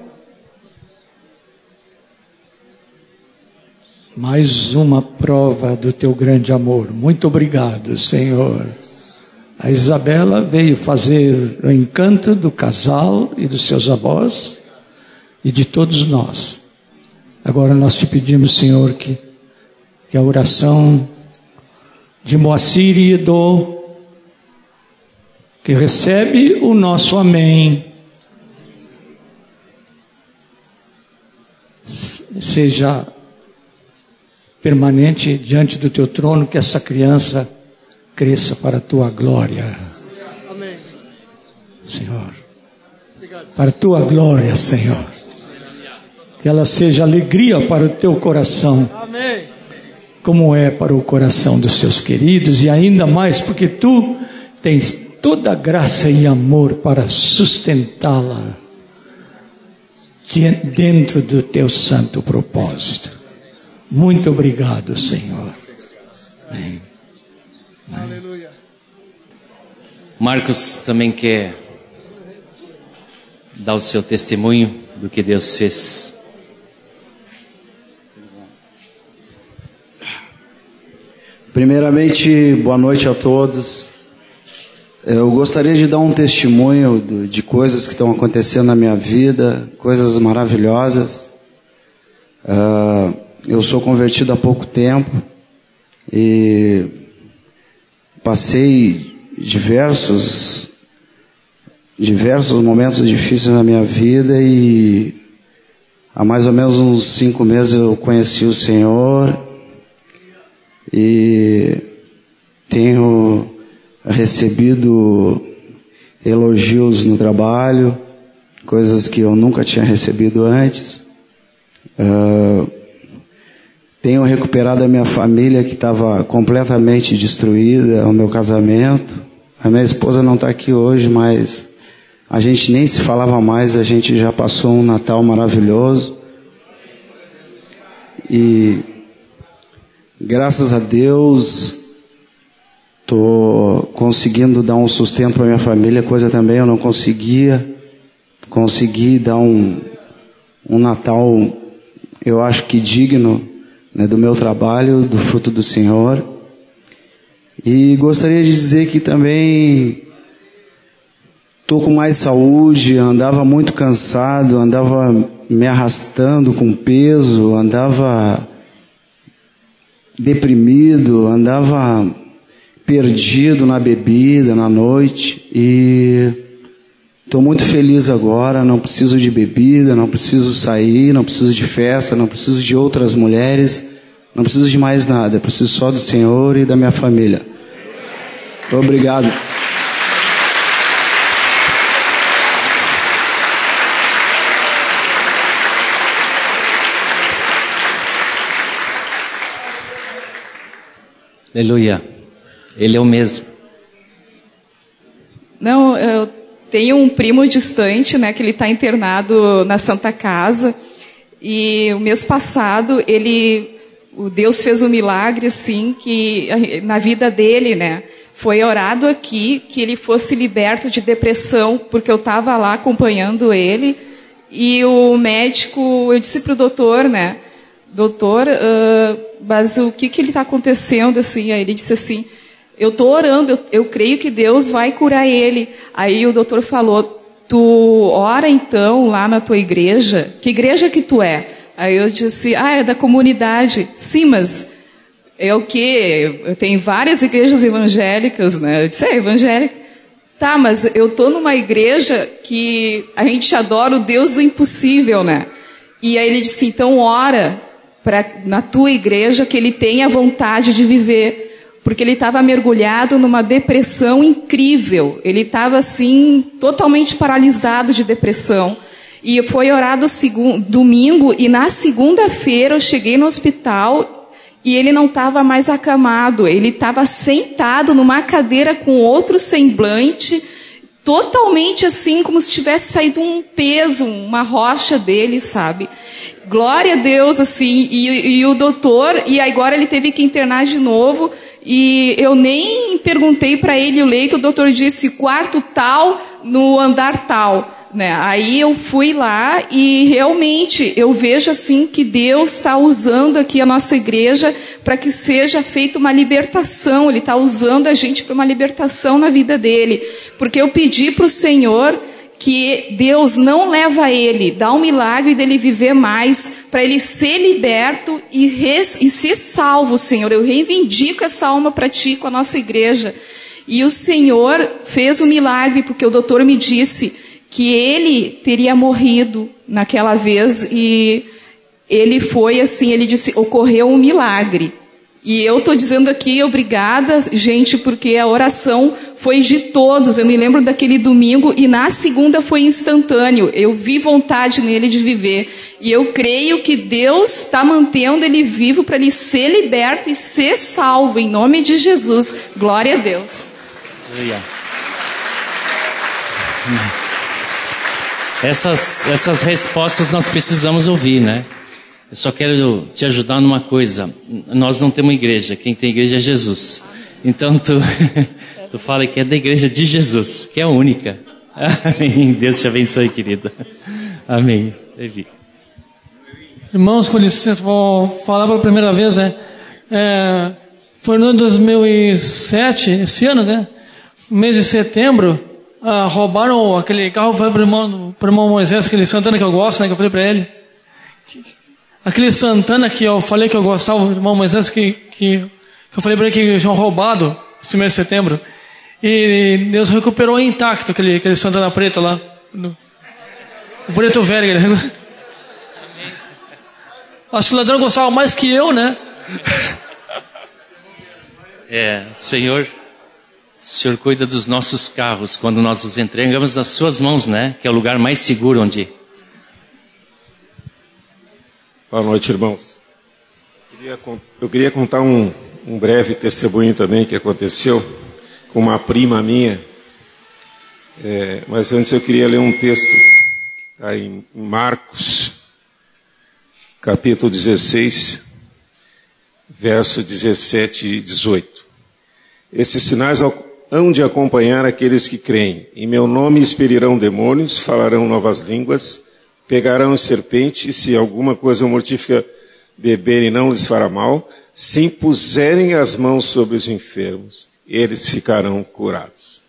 mais uma prova do teu grande amor. Muito obrigado, Senhor. A Isabela veio fazer o encanto do casal e dos seus avós e de todos nós. Agora nós te pedimos, Senhor, que a oração de Moacir e Edo, que recebe o nosso amém, seja permanente diante do teu trono, que essa criança cresça para a tua glória. Amém. Senhor, para a tua glória, Senhor, que ela seja alegria para o teu coração. Amém. Como é para o coração dos seus queridos, e ainda mais porque tu tens toda a graça e amor para sustentá-la dentro do teu santo propósito. Muito obrigado, Senhor. Amém. Aleluia. Marcos também quer dar o seu testemunho do que Deus fez. Primeiramente, boa noite a todos. Eu gostaria de dar um testemunho de coisas que estão acontecendo na minha vida, coisas maravilhosas. Eu sou convertido há pouco tempo e passei diversos momentos difíceis na minha vida, e há mais ou menos uns 5 meses eu conheci o Senhor e tenho recebido elogios no trabalho, coisas que eu nunca tinha recebido antes. Tenho recuperado a minha família, que estava completamente destruída, o meu casamento. A minha esposa não está aqui hoje, mas a gente nem se falava mais, a gente já passou um Natal maravilhoso. E graças a Deus estou conseguindo dar um sustento para minha família, coisa também eu não conseguia. Consegui dar um Natal, eu acho que digno, né, do meu trabalho, do fruto do Senhor. E gostaria de dizer que também estou com mais saúde, andava muito cansado, andava me arrastando com peso, andava deprimido, andava perdido na bebida, na noite, e estou muito feliz agora. Não preciso de bebida, não preciso sair, não preciso de festa, não preciso de outras mulheres, não preciso de mais nada, preciso só do Senhor e da minha família. Obrigado. Aleluia. Ele é o mesmo. Não, eu tenho um primo distante, né, que ele está internado na Santa Casa, e o mês passado o Deus fez um milagre, assim, que na vida dele, né, foi orado aqui que ele fosse liberto de depressão, porque eu estava lá acompanhando ele, e o médico, eu disse para o doutor, né, doutor, mas o que ele está acontecendo, assim? Aí ele disse assim, eu estou orando, eu creio que Deus vai curar ele. Aí o doutor falou, tu ora então lá na tua igreja? Que igreja que tu é? Aí eu disse, é da comunidade. Sim, mas é o quê? Eu tenho várias igrejas evangélicas, né? Eu disse, evangélica. Tá, mas eu estou numa igreja que a gente adora o Deus do impossível, né? E aí ele disse, então ora na tua igreja que ele tenha vontade de viver. Porque ele estava mergulhado numa depressão incrível. Ele estava, assim, totalmente paralisado de depressão. E foi orado domingo, e na segunda-feira eu cheguei no hospital e ele não estava mais acamado. Ele estava sentado numa cadeira com outro semblante, totalmente assim, como se tivesse saído um peso, uma rocha dele, sabe? Glória a Deus, assim. E o doutor, e agora ele teve que internar de novo. E eu nem perguntei para ele o leito, o doutor disse quarto tal, no andar tal, né? Aí eu fui lá e realmente eu vejo assim que Deus está usando aqui a nossa igreja para que seja feita uma libertação. Ele está usando a gente para uma libertação na vida dele, porque eu pedi para o Senhor que Deus não leva ele, dá um milagre dele viver mais, para ele ser liberto e ser salvo, Senhor. Eu reivindico essa alma para Ti com a nossa igreja. E o Senhor fez um milagre, porque o doutor me disse que ele teria morrido naquela vez, e ele foi assim, ele disse, ocorreu um milagre. E eu estou dizendo aqui, obrigada, gente, porque a oração foi de todos. Eu me lembro daquele domingo e na segunda foi instantâneo. Eu vi vontade nele de viver. E eu creio que Deus está mantendo ele vivo para ele ser liberto e ser salvo, em nome de Jesus. Glória a Deus. Essas respostas nós precisamos ouvir, né? Eu só quero te ajudar numa coisa. Nós não temos igreja. Quem tem igreja é Jesus. Então tu fala que é da igreja de Jesus, que é a única. Amém. Deus te abençoe, querida. Amém. Levi. Irmãos, com licença, vou falar pela primeira vez, né? Foi no ano de 2007, esse ano, né? No mês de setembro, roubaram aquele carro, foi para o irmão Moisés, aquele Santana que eu gosto, né? Que eu falei para ele. Aquele Santana que eu falei que eu gostava, o irmão Moisés, que eu falei para ele que tinham roubado esse mês de setembro. E Deus recuperou intacto aquele Santana preto lá. O preto velho. Né? Acho que o ladrão gostava mais que eu, né? Senhor O Senhor cuida dos nossos carros quando nós os entregamos nas suas mãos, né? Que é o lugar mais seguro onde ir. Boa noite, irmãos. Eu queria contar um breve testemunho também que aconteceu com uma prima minha. Mas antes eu queria ler um texto que está em Marcos, capítulo 16, versos 17 e 18. Esses sinais hão de acompanhar aqueles que creem. Em meu nome expelirão demônios, falarão novas línguas, pegarão serpentes, se alguma coisa mortífica beberem não lhes fará mal, se impuserem as mãos sobre os enfermos, eles ficarão curados.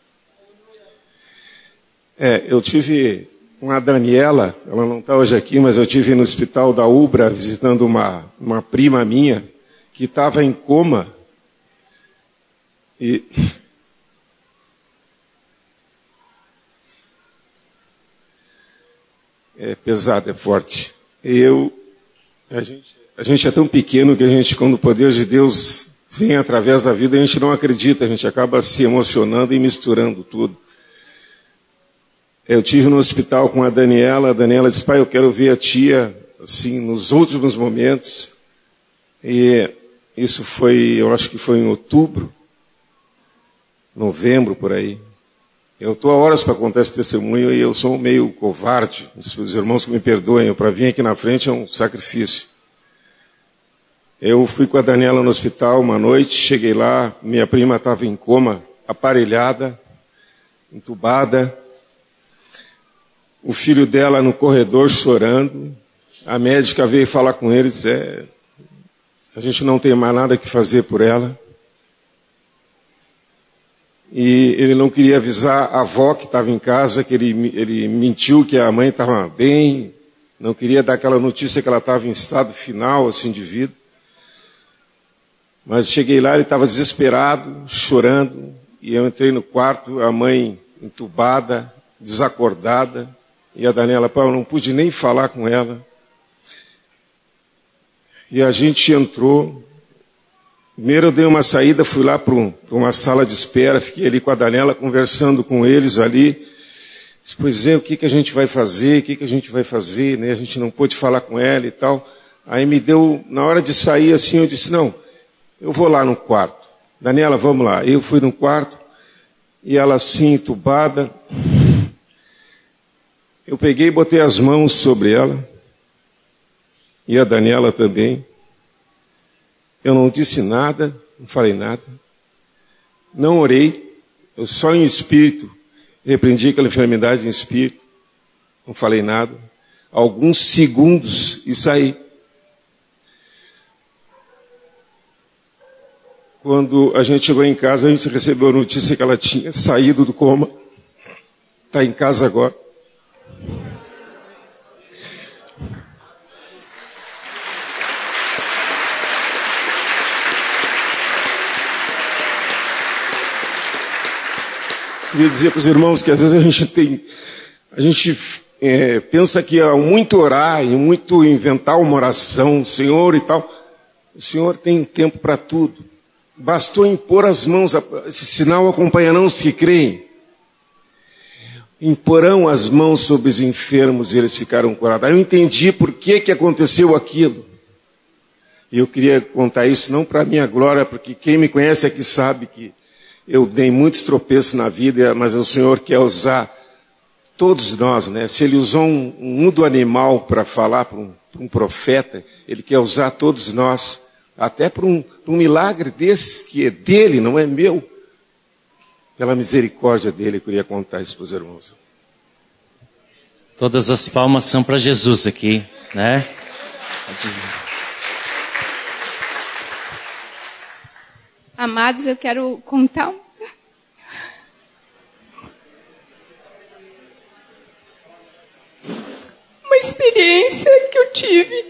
Eu tive com a Daniela, ela não está hoje aqui, mas eu tive no hospital da Ubra visitando uma prima minha que estava em coma e é pesado, é forte. A gente é tão pequeno que a gente, quando o poder de Deus vem através da vida, a gente não acredita, a gente acaba se emocionando e misturando tudo. Eu tive no hospital com a Daniela disse, pai, eu quero ver a tia, assim, nos últimos momentos. E isso foi, eu acho que foi em outubro, novembro, por aí. Eu estou há horas para contar esse testemunho e eu sou meio covarde. Os irmãos que me perdoem, para vir aqui na frente é um sacrifício. Eu fui com a Daniela no hospital uma noite, cheguei lá, minha prima estava em coma, aparelhada, entubada. O filho dela no corredor chorando. A médica veio falar com ele e disse, a gente não tem mais nada que fazer por ela. E ele não queria avisar a avó que estava em casa, que ele mentiu que a mãe estava bem, não queria dar aquela notícia que ela estava em estado final, assim, de vida. Mas cheguei lá, ele estava desesperado, chorando, e eu entrei no quarto, a mãe entubada, desacordada, e a Daniela, pai, eu não pude nem falar com ela. E a gente entrou. Primeiro eu dei uma saída, fui lá para uma sala de espera, fiquei ali com a Daniela, conversando com eles ali. Disse, pois o que a gente vai fazer? O que a gente vai fazer? Né? A gente não pôde falar com ela e tal. Aí me deu, na hora de sair assim, eu disse, não, eu vou lá no quarto. Daniela, vamos lá. Eu fui no quarto, e ela assim, entubada. Eu peguei e botei as mãos sobre ela, e a Daniela também. Eu não disse nada, não falei nada, não orei, eu só em espírito, repreendi aquela enfermidade em espírito, não falei nada, alguns segundos e saí. Quando a gente chegou em casa, a gente recebeu a notícia que ela tinha saído do coma, está em casa agora. Queria dizer para os irmãos que às vezes a gente pensa que é muito orar e muito inventar uma oração, Senhor e tal. O Senhor tem tempo para tudo. Bastou impor as mãos, esse sinal acompanharão os que creem. Imporão as mãos sobre os enfermos e eles ficaram curados. Aí eu entendi por que aconteceu aquilo. E eu queria contar isso não para a minha glória, porque quem me conhece aqui sabe que eu dei muitos tropeços na vida, mas o Senhor quer usar todos nós, né? Se Ele usou um mundo animal para falar para um profeta, Ele quer usar todos nós, até para um milagre desse, que é dele, não é meu. Pela misericórdia dele, eu queria contar isso para os irmãos. Todas as palmas são para Jesus aqui, né? Amados, eu quero contar uma experiência que eu tive.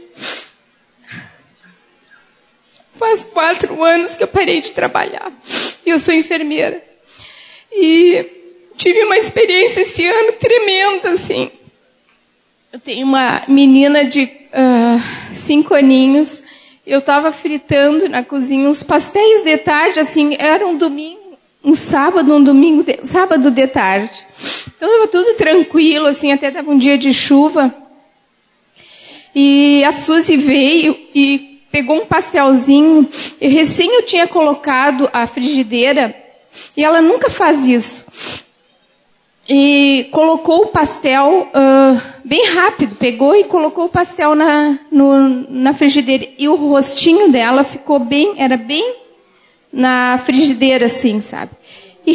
Faz 4 anos que eu parei de trabalhar. E eu sou enfermeira. E tive uma experiência esse ano tremenda, assim. Eu tenho uma menina de 5 aninhos. Eu estava fritando na cozinha uns pastéis de tarde, assim, era um domingo. um sábado, um domingo, sábado de tarde. Então estava tudo tranquilo, assim, até estava um dia de chuva. E a Suzy veio e pegou um pastelzinho. E recém eu tinha colocado a frigideira, e ela nunca faz isso. E colocou o pastel bem rápido, pegou e colocou o pastel na frigideira. E o rostinho dela ficou bem, era bem na frigideira, assim, sabe? E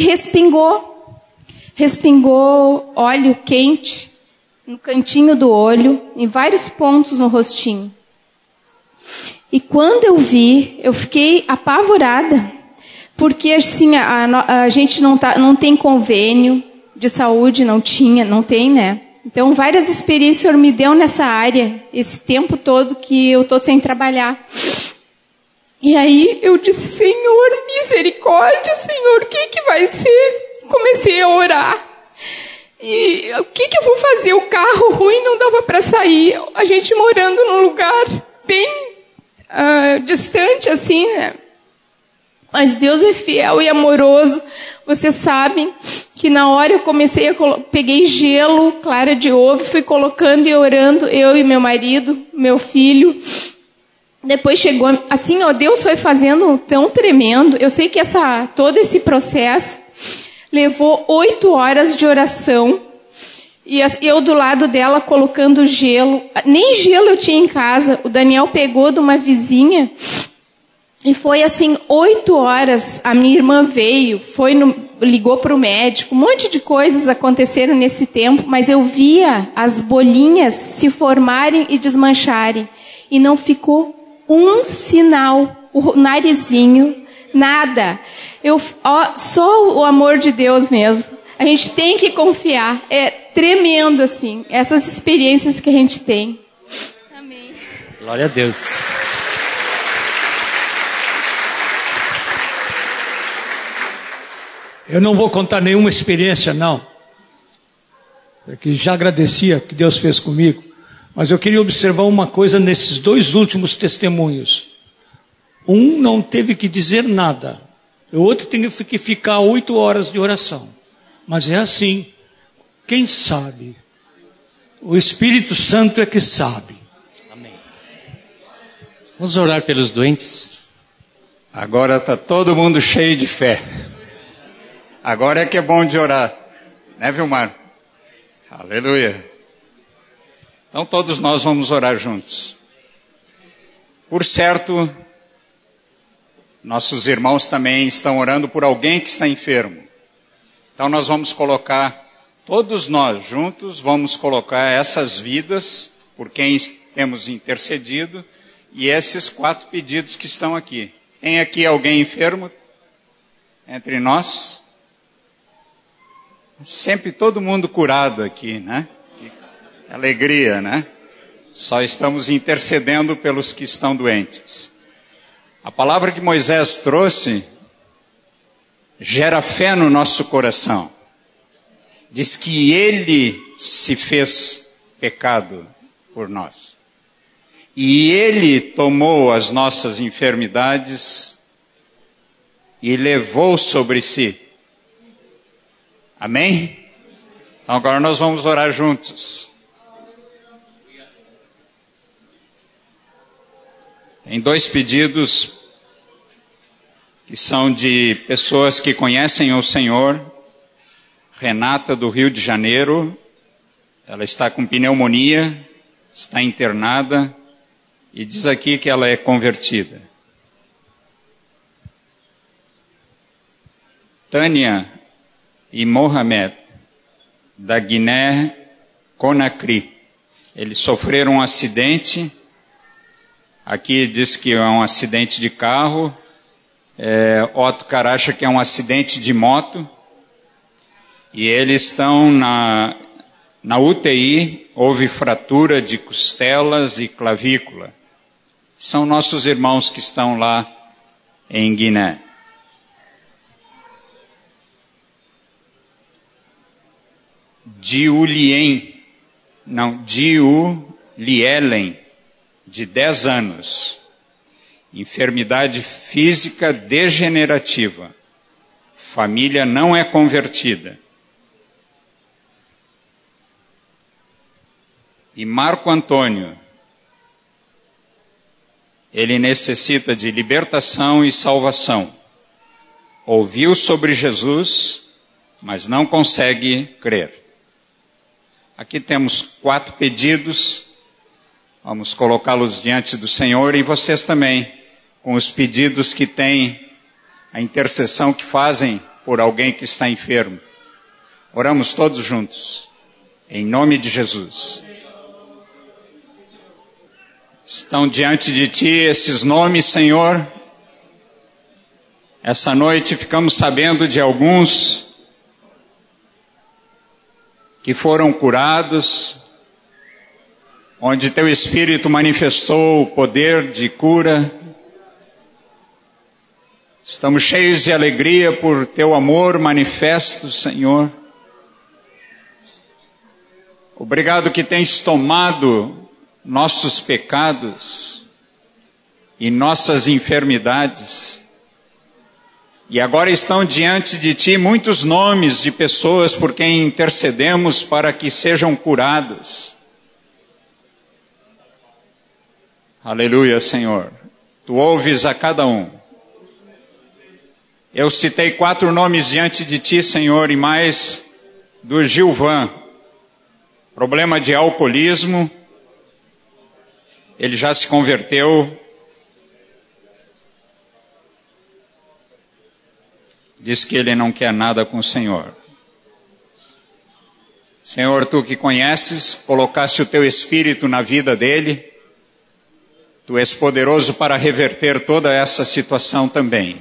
respingou óleo quente no cantinho do olho, em vários pontos no rostinho. E quando eu vi, eu fiquei apavorada, porque assim, a gente não tem convênio de saúde, não tem, né? Então, várias experiências o Senhor me deu nessa área, esse tempo todo que eu estou sem trabalhar. E aí eu disse, Senhor, misericórdia, Senhor, o que vai ser? Comecei a orar. E o que eu vou fazer? O carro ruim não dava para sair. A gente morando num lugar bem distante, assim, né? Mas Deus é fiel e amoroso. Vocês sabem que na hora eu comecei peguei gelo, clara de ovo, fui colocando e orando, eu e meu marido, meu filho. Depois chegou, assim, Deus foi fazendo tão tremendo. Eu sei que todo esse processo levou 8 horas de oração. E eu do lado dela colocando gelo. Nem gelo eu tinha em casa. O Daniel pegou de uma vizinha. E foi assim, 8 horas. A minha irmã veio, ligou para o médico. Um monte de coisas aconteceram nesse tempo. Mas eu via as bolinhas se formarem e desmancharem. E não ficou um sinal, o narizinho, nada. Só o amor de Deus mesmo. A gente tem que confiar. É tremendo, assim, essas experiências que a gente tem. Amém. Glória a Deus. Eu não vou contar nenhuma experiência, não. Porque já agradecia que Deus fez comigo. Mas eu queria observar uma coisa nesses 2 últimos testemunhos. Um não teve que dizer nada. O outro tem que ficar 8 horas de oração. Mas é assim. Quem sabe? O Espírito Santo é que sabe. Amém. Vamos orar pelos doentes. Agora está todo mundo cheio de fé. Agora é que é bom de orar. Né, Vilmar? Aleluia. Então todos nós vamos orar juntos. Por certo, nossos irmãos também estão orando por alguém que está enfermo. Então nós vamos colocar, todos nós juntos, vamos colocar essas vidas por quem temos intercedido e esses 4 pedidos que estão aqui. Tem aqui alguém enfermo entre nós? Sempre todo mundo curado aqui, né? Alegria, né? Só estamos intercedendo pelos que estão doentes. A palavra que Moisés trouxe gera fé no nosso coração. Diz que ele se fez pecado por nós. E ele tomou as nossas enfermidades e levou sobre si. Amém? Então agora nós vamos orar juntos. Tem 2 pedidos que são de pessoas que conhecem o Senhor. Renata, do Rio de Janeiro, ela está com pneumonia, está internada e diz aqui que ela é convertida. Tânia e Mohamed, da Guiné-Conakry, eles sofreram um acidente. Aqui diz que é um acidente de carro. Otto acha que é um acidente de moto. E eles estão na UTI, houve fratura de costelas e clavícula. São nossos irmãos que estão lá em Guiné. Diulielen, de 10 anos. Enfermidade física degenerativa. família não é convertida. E Marco Antônio, ele necessita de libertação e salvação. Ouviu sobre Jesus, mas não consegue crer. Aqui temos 4 pedidos, vamos colocá-los diante do Senhor e vocês também, com os pedidos que têm, a intercessão que fazem por alguém que está enfermo. Oramos todos juntos, em nome de Jesus. Estão diante de Ti esses nomes, Senhor. Essa noite ficamos sabendo de alguns que foram curados, onde Teu Espírito manifestou o poder de cura. Estamos cheios de alegria por Teu amor manifesto, Senhor. Obrigado que tens tomado nossos pecados e nossas enfermidades. E agora estão diante de Ti muitos nomes de pessoas por quem intercedemos para que sejam curadas. Aleluia, Senhor. Tu ouves a cada um. Eu citei 4 nomes diante de Ti, Senhor, e mais do Gilvan. Problema de alcoolismo. Ele já se converteu. Diz que ele não quer nada com o Senhor. Senhor, Tu que conheces, colocaste o Teu Espírito na vida dele. Tu és poderoso para reverter toda essa situação também.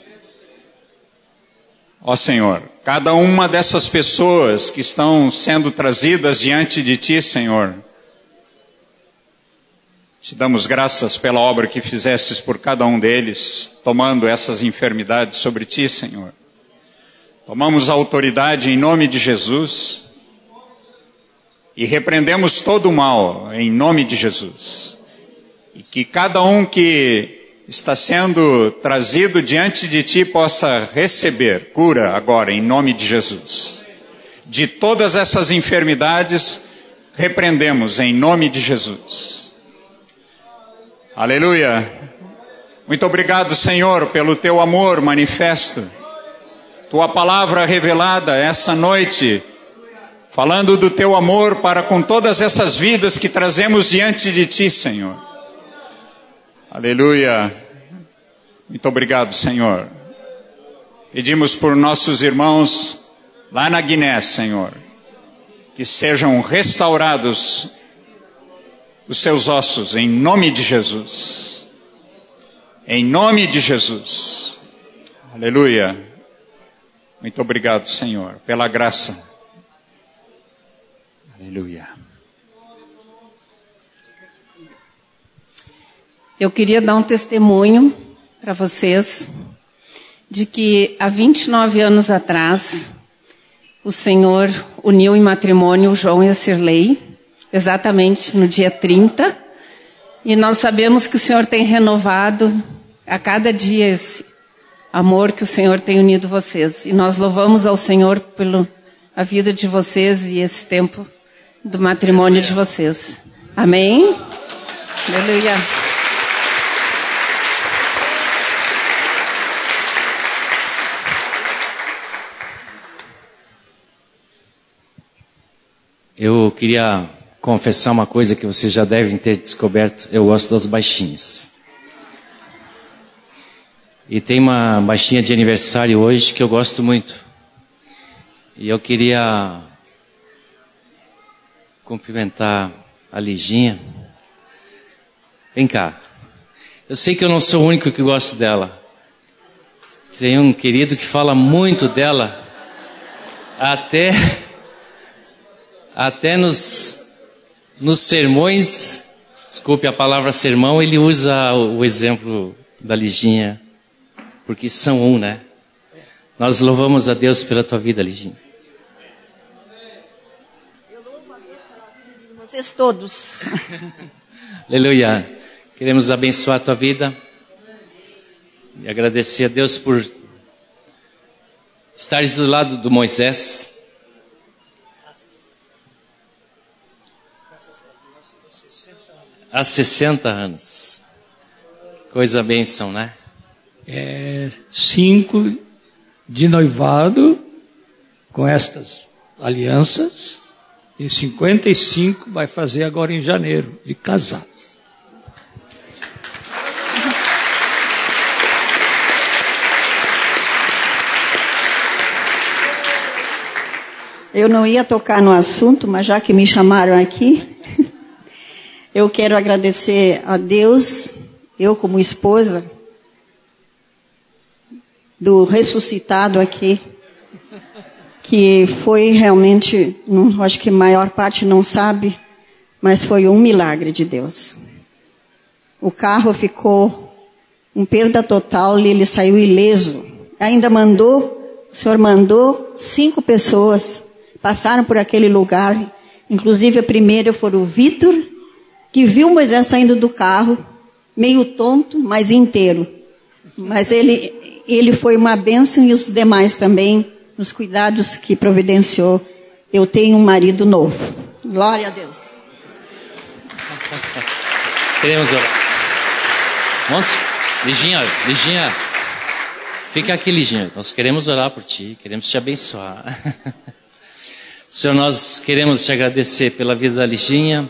Ó Senhor, cada uma dessas pessoas que estão sendo trazidas diante de Ti, Senhor, Te damos graças pela obra que fizestes por cada um deles, tomando essas enfermidades sobre Ti, Senhor. Tomamos a autoridade em nome de Jesus e repreendemos todo o mal em nome de Jesus. E que cada um que está sendo trazido diante de Ti possa receber cura agora em nome de Jesus. De todas essas enfermidades, repreendemos em nome de Jesus. Aleluia. Muito obrigado, Senhor, pelo Teu amor manifesto. Tua palavra revelada essa noite, falando do Teu amor para com todas essas vidas que trazemos diante de Ti, Senhor. Aleluia. Muito obrigado, Senhor. Pedimos por nossos irmãos lá na Guiné, Senhor, que sejam restaurados os seus ossos, em nome de Jesus. Em nome de Jesus. Aleluia. Muito obrigado, Senhor, pela graça. Aleluia. Eu queria dar um testemunho para vocês de que há 29 anos atrás o Senhor uniu em matrimônio o João e a Cirlei, exatamente no dia 30, e nós sabemos que o Senhor tem renovado a cada dia esse amor que o Senhor tem unido vocês. E nós louvamos ao Senhor pela vida de vocês e esse tempo do matrimônio de vocês. Amém? Aleluia. Eu queria confessar uma coisa que vocês já devem ter descoberto. Eu gosto das baixinhas. E tem uma baixinha de aniversário hoje que eu gosto muito. E eu queria cumprimentar a Liginha. Vem cá. Eu sei que eu não sou o único que gosto dela. Tem um querido que fala muito dela. Até nos sermões, desculpe a palavra sermão, ele usa o exemplo da Liginha, porque são um, né? Nós louvamos a Deus pela tua vida, Liginha. Eu louvo a Deus pela vida de vocês todos. Aleluia. Queremos abençoar a tua vida e agradecer a Deus por estares do lado do Moisés. Há 60 anos. Coisa bênção, né? 5 de noivado com estas alianças e 55 vai fazer agora em janeiro de casados. Eu não ia tocar no assunto, mas já que me chamaram aqui, eu quero agradecer a Deus, eu como esposa do ressuscitado aqui, que foi realmente, acho que a maior parte não sabe, mas foi um milagre de Deus. O carro ficou em perda total e ele saiu ileso. Ainda o Senhor mandou 5 pessoas, passaram por aquele lugar, inclusive a primeira foi o Vitor, que viu Moisés saindo do carro, meio tonto, mas inteiro. Mas ele foi uma bênção e os demais também, nos cuidados que providenciou. Eu tenho um marido novo. Glória a Deus. Queremos orar. Moço, Liginha, fica aqui, Liginha. Nós queremos orar por ti, queremos te abençoar. Senhor, nós queremos te agradecer pela vida da Liginha.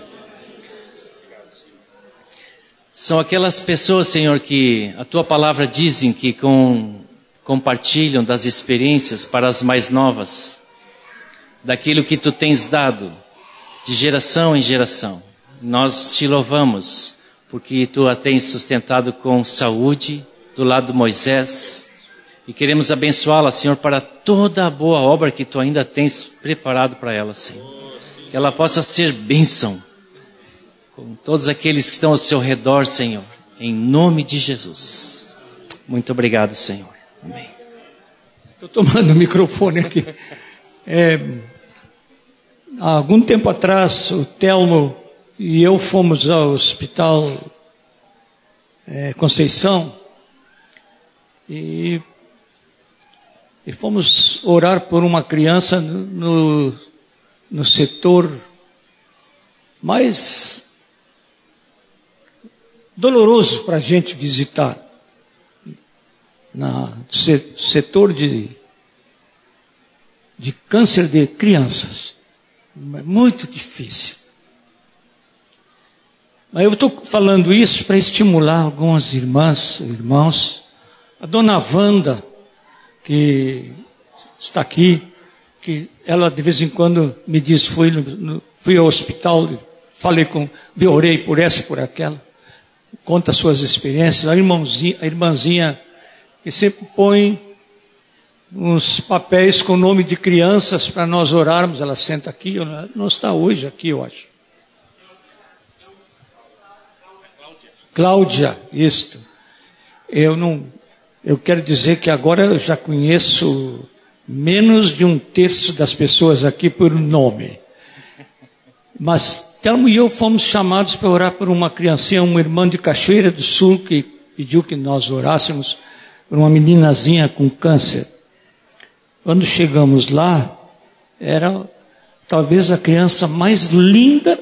São aquelas pessoas, Senhor, que a Tua palavra dizem que compartilham das experiências para as mais novas, daquilo que Tu tens dado, de geração em geração. Nós te louvamos, porque Tu a tens sustentado com saúde, do lado de Moisés, e queremos abençoá-la, Senhor, para toda a boa obra que Tu ainda tens preparado para ela, Senhor. Que ela possa ser bênção com todos aqueles que estão ao seu redor, Senhor, em nome de Jesus. Muito obrigado, Senhor. Amém. Estou tomando o microfone aqui. Há algum tempo atrás, o Telmo e eu fomos ao Hospital Conceição e fomos orar por uma criança no setor mais doloroso para a gente visitar, no setor de câncer de crianças. É muito difícil. Mas eu estou falando isso para estimular algumas irmãs, irmãos. A dona Wanda, que está aqui, que ela de vez em quando me diz, fui ao hospital, orei por essa e por aquela, conta suas experiências. A irmãzinha que sempre põe uns papéis com o nome de crianças para nós orarmos, ela senta aqui, não está hoje aqui, eu acho. Cláudia, isto. Eu quero dizer que agora eu já conheço menos de 1/3 das pessoas aqui por nome. Mas Telmo e eu fomos chamados para orar por uma criancinha, uma irmã de Cachoeira do Sul, que pediu que nós orássemos por uma meninazinha com câncer. Quando chegamos lá, era talvez a criança mais linda,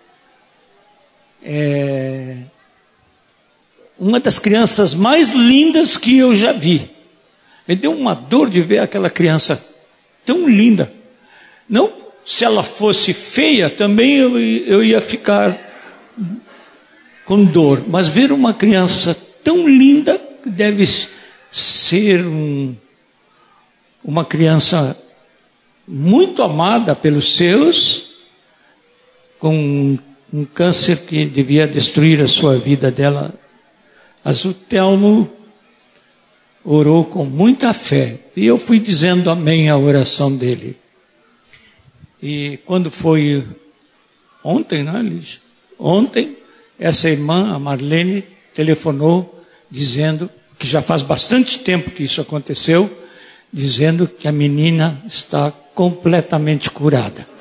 uma das crianças mais lindas que eu já vi. Me deu uma dor de ver aquela criança tão linda. Não, se ela fosse feia, também eu ia ficar com dor. Mas ver uma criança tão linda, que deve ser uma criança muito amada pelos seus, com um câncer que devia destruir a sua vida dela. Mas o Telmo orou com muita fé. E eu fui dizendo amém à oração dele. E quando foi ontem, né, Lígia? Ontem, essa irmã, a Marlene, telefonou dizendo que já faz bastante tempo que isso aconteceu, dizendo que a menina está completamente curada.